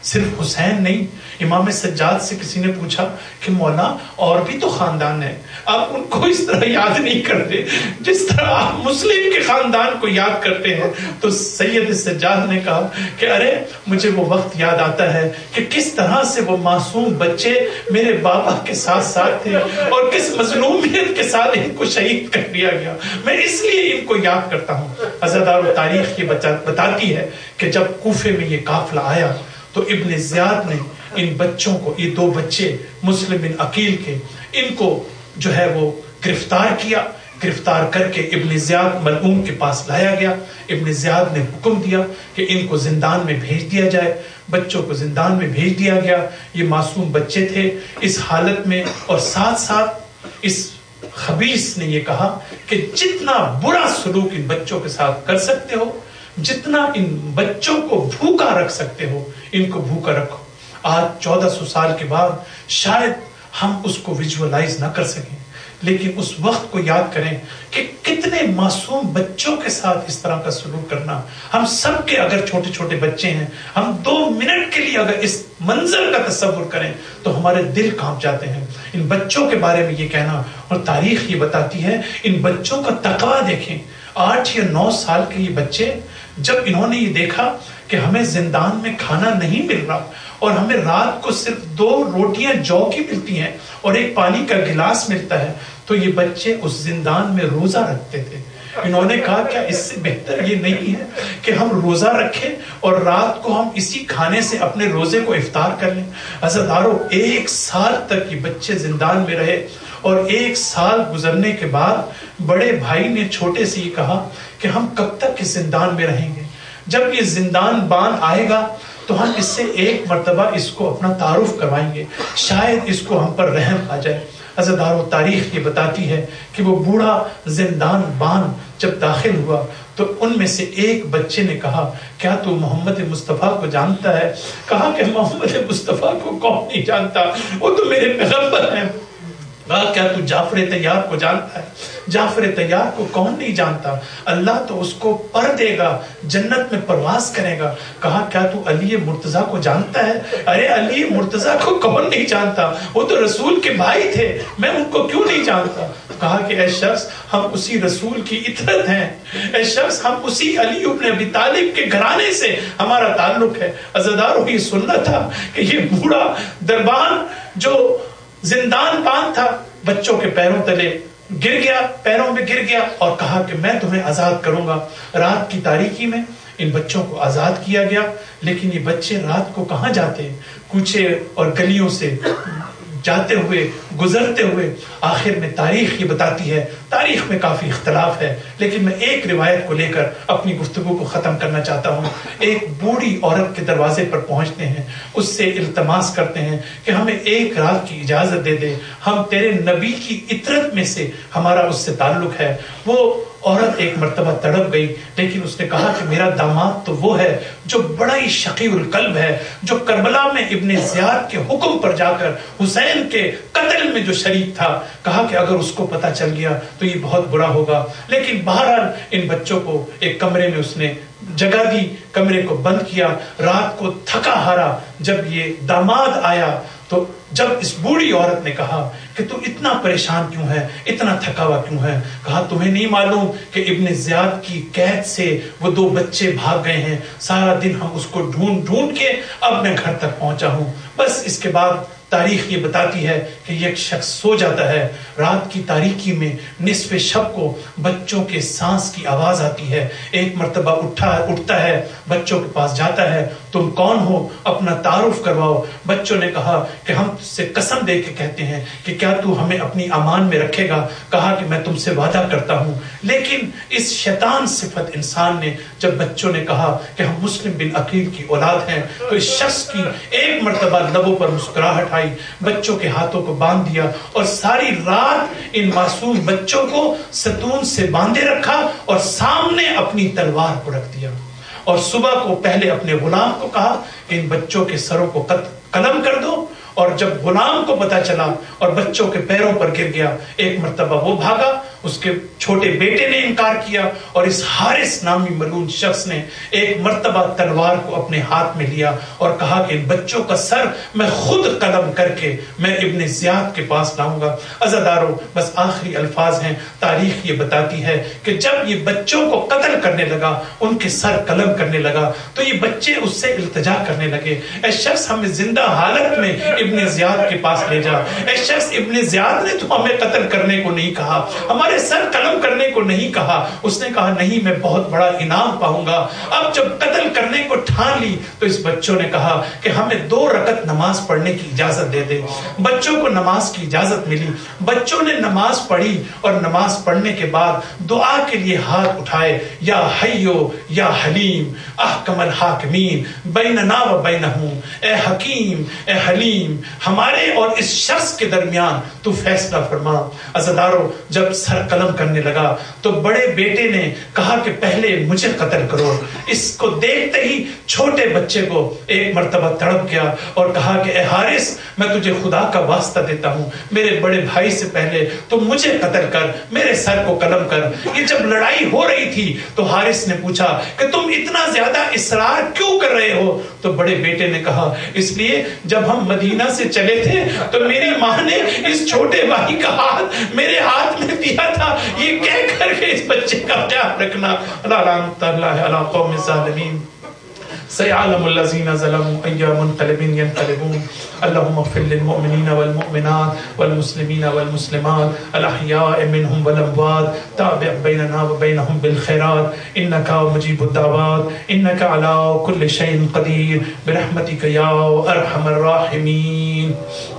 صرف حسین نہیں، امام سجاد سے کسی نے پوچھا کہ مولا اور بھی تو خاندان ہے، آپ ان کو اس طرح یاد نہیں کرتے جس طرح آپ مسلم کے خاندان کو یاد کرتے ہیں؟ تو سید سجاد نے کہا کہ ارے مجھے وہ وقت یاد آتا ہے کہ کس طرح سے وہ معصوم بچے میرے بابا کے ساتھ ساتھ تھے اور کس مظلومیت کے ساتھ ان کو شہید کر دیا گیا، میں اس لیے ان کو یاد کرتا ہوں۔ عزادار تاریخ یہ بتاتی ہے کہ جب کوفے میں یہ قافلہ آیا تو ابن زیاد نے ان بچوں کو، یہ دو بچے مسلم بن عقیل کے، ان کو جو ہے وہ گرفتار کیا، گرفتار کر کے ابن زیاد ملعون کے پاس لایا گیا۔ ابن زیاد نے حکم دیا کہ ان کو زندان میں بھیج دیا جائے، بچوں کو زندان میں بھیج دیا گیا۔ یہ معصوم بچے تھے اس حالت میں، اور ساتھ ساتھ اس خبیث نے یہ کہا کہ جتنا برا سلوک ان بچوں کے ساتھ کر سکتے ہو، جتنا ان بچوں کو بھوکا رکھ سکتے ہو، ان کو بھوکا رکھو۔ آج چودہ سو سال کے بعد شاید ہم اس کو ویژولائز نہ کر سکیں، لیکن اس وقت کو یاد کریں کہ کتنے معصوم بچوں کے ساتھ اس طرح کا سلوک کرنا۔ ہم سب کے اگر چھوٹے چھوٹے بچے ہیں، ہم دو منٹ کے لیے اگر اس منظر کا تصور کریں تو ہمارے دل کانپ جاتے ہیں۔ ان بچوں کے بارے میں یہ کہنا، اور تاریخ یہ بتاتی ہے ان بچوں کا تقویٰ دیکھیں۔ آٹھ یا نو سال کے یہ بچے جب انہوں نے یہ دیکھا کہ ہمیں زندان میں کھانا نہیں مل رہا اور ہمیں رات کو صرف دو روٹیاں جو کی ملتی ہیں اور ایک پانی کا گلاس ملتا ہے، تو یہ بچے اس زندان میں روزہ رکھتے تھے۔ انہوں نے کہا کیا اس سے بہتر یہ نہیں ہے کہ ہم روزہ رکھیں اور رات کو ہم اسی کھانے سے اپنے روزے کو افطار کر لیں؟ عزادارو، ایک سال تک یہ بچے زندان میں رہے، اور ایک سال گزرنے کے بعد بڑے بھائی نے چھوٹے سے یہ کہا کہ ہم کب تک اس زندان میں رہیں گے؟ جب یہ زندان بان آئے گا تو ہم اس سے ایک مرتبہ اس کو اپنا تعارف کروائیں گے، شاید اس کو ہم پر رحم آ جائے۔ عزادارو، تاریخ یہ بتاتی ہے کہ وہ بوڑھا زندان بان جب داخل ہوا تو ان میں سے ایک بچے نے کہا کیا تو محمد مصطفیٰ کو جانتا ہے؟ کہا کہ محمد مصطفیٰ کو کون نہیں جانتا، وہ تو میرے پیغمبر ہیں۔ کہا کیا تو جعفر طیار کو جانتا ہے؟ جعفر طیار کو کون نہیں جانتا، اللہ تو اس کو پر دے گا، جنت میں پرواز کرے گا۔ کہا کیا تو علی مرتضیٰ کو جانتا ہے؟ ارے علی مرتضیٰ کو کون نہیں جانتا، وہ تو رسول کے بھائی تھے، میں ان کو کیوں نہیں جانتا؟ کہا کہ اے شخص، ہم اسی رسول کی اطرت ہیں، اے شخص ہم اسی علی ابن ابی طالب کے گھرانے سے ہمارا تعلق ہے۔ عزادارو، یہ سننا تھا کہ یہ بوڑھا دربان جو زندان بان تھا بچوں کے پیروں تلے گر گیا، پیروں میں گر گیا اور کہا کہ میں تمہیں آزاد کروں گا۔ رات کی تاریکی میں ان بچوں کو آزاد کیا گیا، لیکن یہ بچے رات کو کہاں جاتے ہیں؟ کوچے اور گلیوں سے جاتے ہوئے، گزرتے ہوئے، آخر میں تاریخ یہ بتاتی ہے، تاریخ میں کافی اختلاف ہے لیکن میں ایک روایت کو لے کر اپنی گفتگو کو ختم کرنا چاہتا ہوں۔ ایک بوڑھی عورت کے دروازے پر پہنچتے ہیں، اس سے التماس کرتے ہیں کہ ہمیں ایک رات کی اجازت دے دے، ہم تیرے نبی کی اطرت میں سے ہمارا اس سے تعلق ہے۔ وہ عورت ایک مرتبہ تڑپ گئی، لیکن اس نے کہا کہ میرا داماد تو وہ ہے جو بڑا ہی شقی القلب ہے، جو کربلا میں ابن زیاد کے حکم پر جا کر حسین کے قتل میں جو شریک تھا۔ کہا کہ اگر اس کو پتہ چل گیا تو یہ بہت برا ہوگا، لیکن بہرحال ان بچوں کو ایک کمرے میں اس نے جگہ دی، کمرے کو بند کیا۔ رات کو تھکا ہارا جب یہ داماد آیا تو جب اس بوڑھی عورت نے کہا کہ تو اتنا پریشان کیوں ہے، اتنا تھکا ہوا کیوں ہے؟ کہا تمہیں نہیں معلوم کہ ابن زیاد کی قید سے وہ دو بچے بھاگ گئے ہیں، سارا دن ہم اس کو ڈھونڈ ڈھونڈ کے اب میں گھر تک پہنچا ہوں۔ بس اس کے بعد تاریخ یہ بتاتی ہے کہ یہ ایک شخص سو جاتا ہے، رات کی تاریکی میں نصف شب کو بچوں کے سانس کی آواز آتی ہے، ایک مرتبہ اٹھا اٹھتا ہے، بچوں کے پاس جاتا ہے، تم کون ہو، اپنا تعارف کرواؤ۔ بچوں نے کہا کہ ہم تجھ سے قسم دے کے کہتے ہیں کہ کیا تو ہمیں اپنی امان میں رکھے گا؟ کہا کہ میں تم سے وعدہ کرتا ہوں۔ لیکن اس شیطان صفت انسان نے جب بچوں نے کہا کہ ہم مسلم بن عقیل کی اولاد ہیں تو اس شخص کی ایک مرتبہ لبوں پر مسکراہٹ آئی، بچوں کے ہاتھوں کو باندھ دیا اور ساری رات ان معصوم بچوں کو ستون سے باندھے رکھا اور سامنے اپنی تلوار کو رکھ دیا، اور صبح کو پہلے اپنے غلام کو کہا کہ ان بچوں کے سروں کو قلم کر دو، اور جب غلام کو پتا چلا اور بچوں کے پیروں پر گر گیا، ایک مرتبہ وہ بھاگا، اس کے چھوٹے بیٹے نے انکار کیا، اور اس حارث نامی ملعون شخص نے ایک مرتبہ تلوار کو اپنے ہاتھ میں لیا اور کہا کہ ان بچوں کا سر میں خود قلم کر کے میں ابن زیاد کے پاس لاؤں گا۔ عزادارو، بس آخری الفاظ ہیں، تاریخ یہ بتاتی ہے کہ جب یہ بچوں کو قتل کرنے لگا، ان کے سر قلم کرنے لگا، تو یہ بچے اس سے التجا کرنے لگے، اے شخص ہمیں زندہ حالت میں ابن زیاد کے پاس لے جا، اے شخص ابن زیاد نے تو ہمیں قتل کرنے کو نہیں کہا، ہمارے سر قلم کرنے کو نہیں کہا۔ اس نے کہا نہیں، میں بہت بڑا انعام پاؤں گا۔ اب جب قتل کرنے کو ٹھان لی تو اس بچوں نے کہا کہ ہمیں دو رکعت نماز پڑھنے کی اجازت دے دے۔ بچوں کو نماز کی اجازت ملی، بچوں نے نماز پڑھی، اور نماز پڑھنے کے بعد دعا کے لیے ہاتھ اٹھائے، یا حیو یا حلیم احکم الحاکمین بیننا و بینہم، اے حکیم اے حلیم، ہمارے اور اس شخص کے درمیان تو فیصلہ فرما۔ عزادارو، جب سر قلم کرنے لگا تو بڑے بیٹے نے کہا کہ پہلے مجھے قتل کرو۔ اس کو دیکھتے ہی چھوٹے بچے کو ایک مرتبہ تڑپ گیا اور کہا کہ اے حارث، میں تجھے خدا کا واسطہ دیتا ہوں، میرے بڑے بھائی سے پہلے تو مجھے قتل کر، میرے سر کو قلم کر۔ یہ جب لڑائی ہو رہی تھی تو حارث نے پوچھا کہ تم اتنا زیادہ اصرار کیوں کر رہے ہو؟ تو بڑے بیٹے نے کہا اس لیے جب ہم مدینہ سے چلے تھے تو میری ماں نے اس چھوٹے بھائی کا ہاتھ میرے ہاتھ میں دیا تھا، یہ کہہ کر کے اس بچے کا خیال رکھنا۔ لعنت اللہ علی قوم الظالمین، سيعلم الذين ظلموا أي منقلب ينقلبون. اللهم اغفر للمؤمنين والمؤمنات والمسلمين والمسلمات الأحياء منهم والأموات، تابع بيننا وبينهم بالخيرات إنك مجيب الدعوات، إنك على كل شيء قدير برحمتك يا أرحم الراحمين.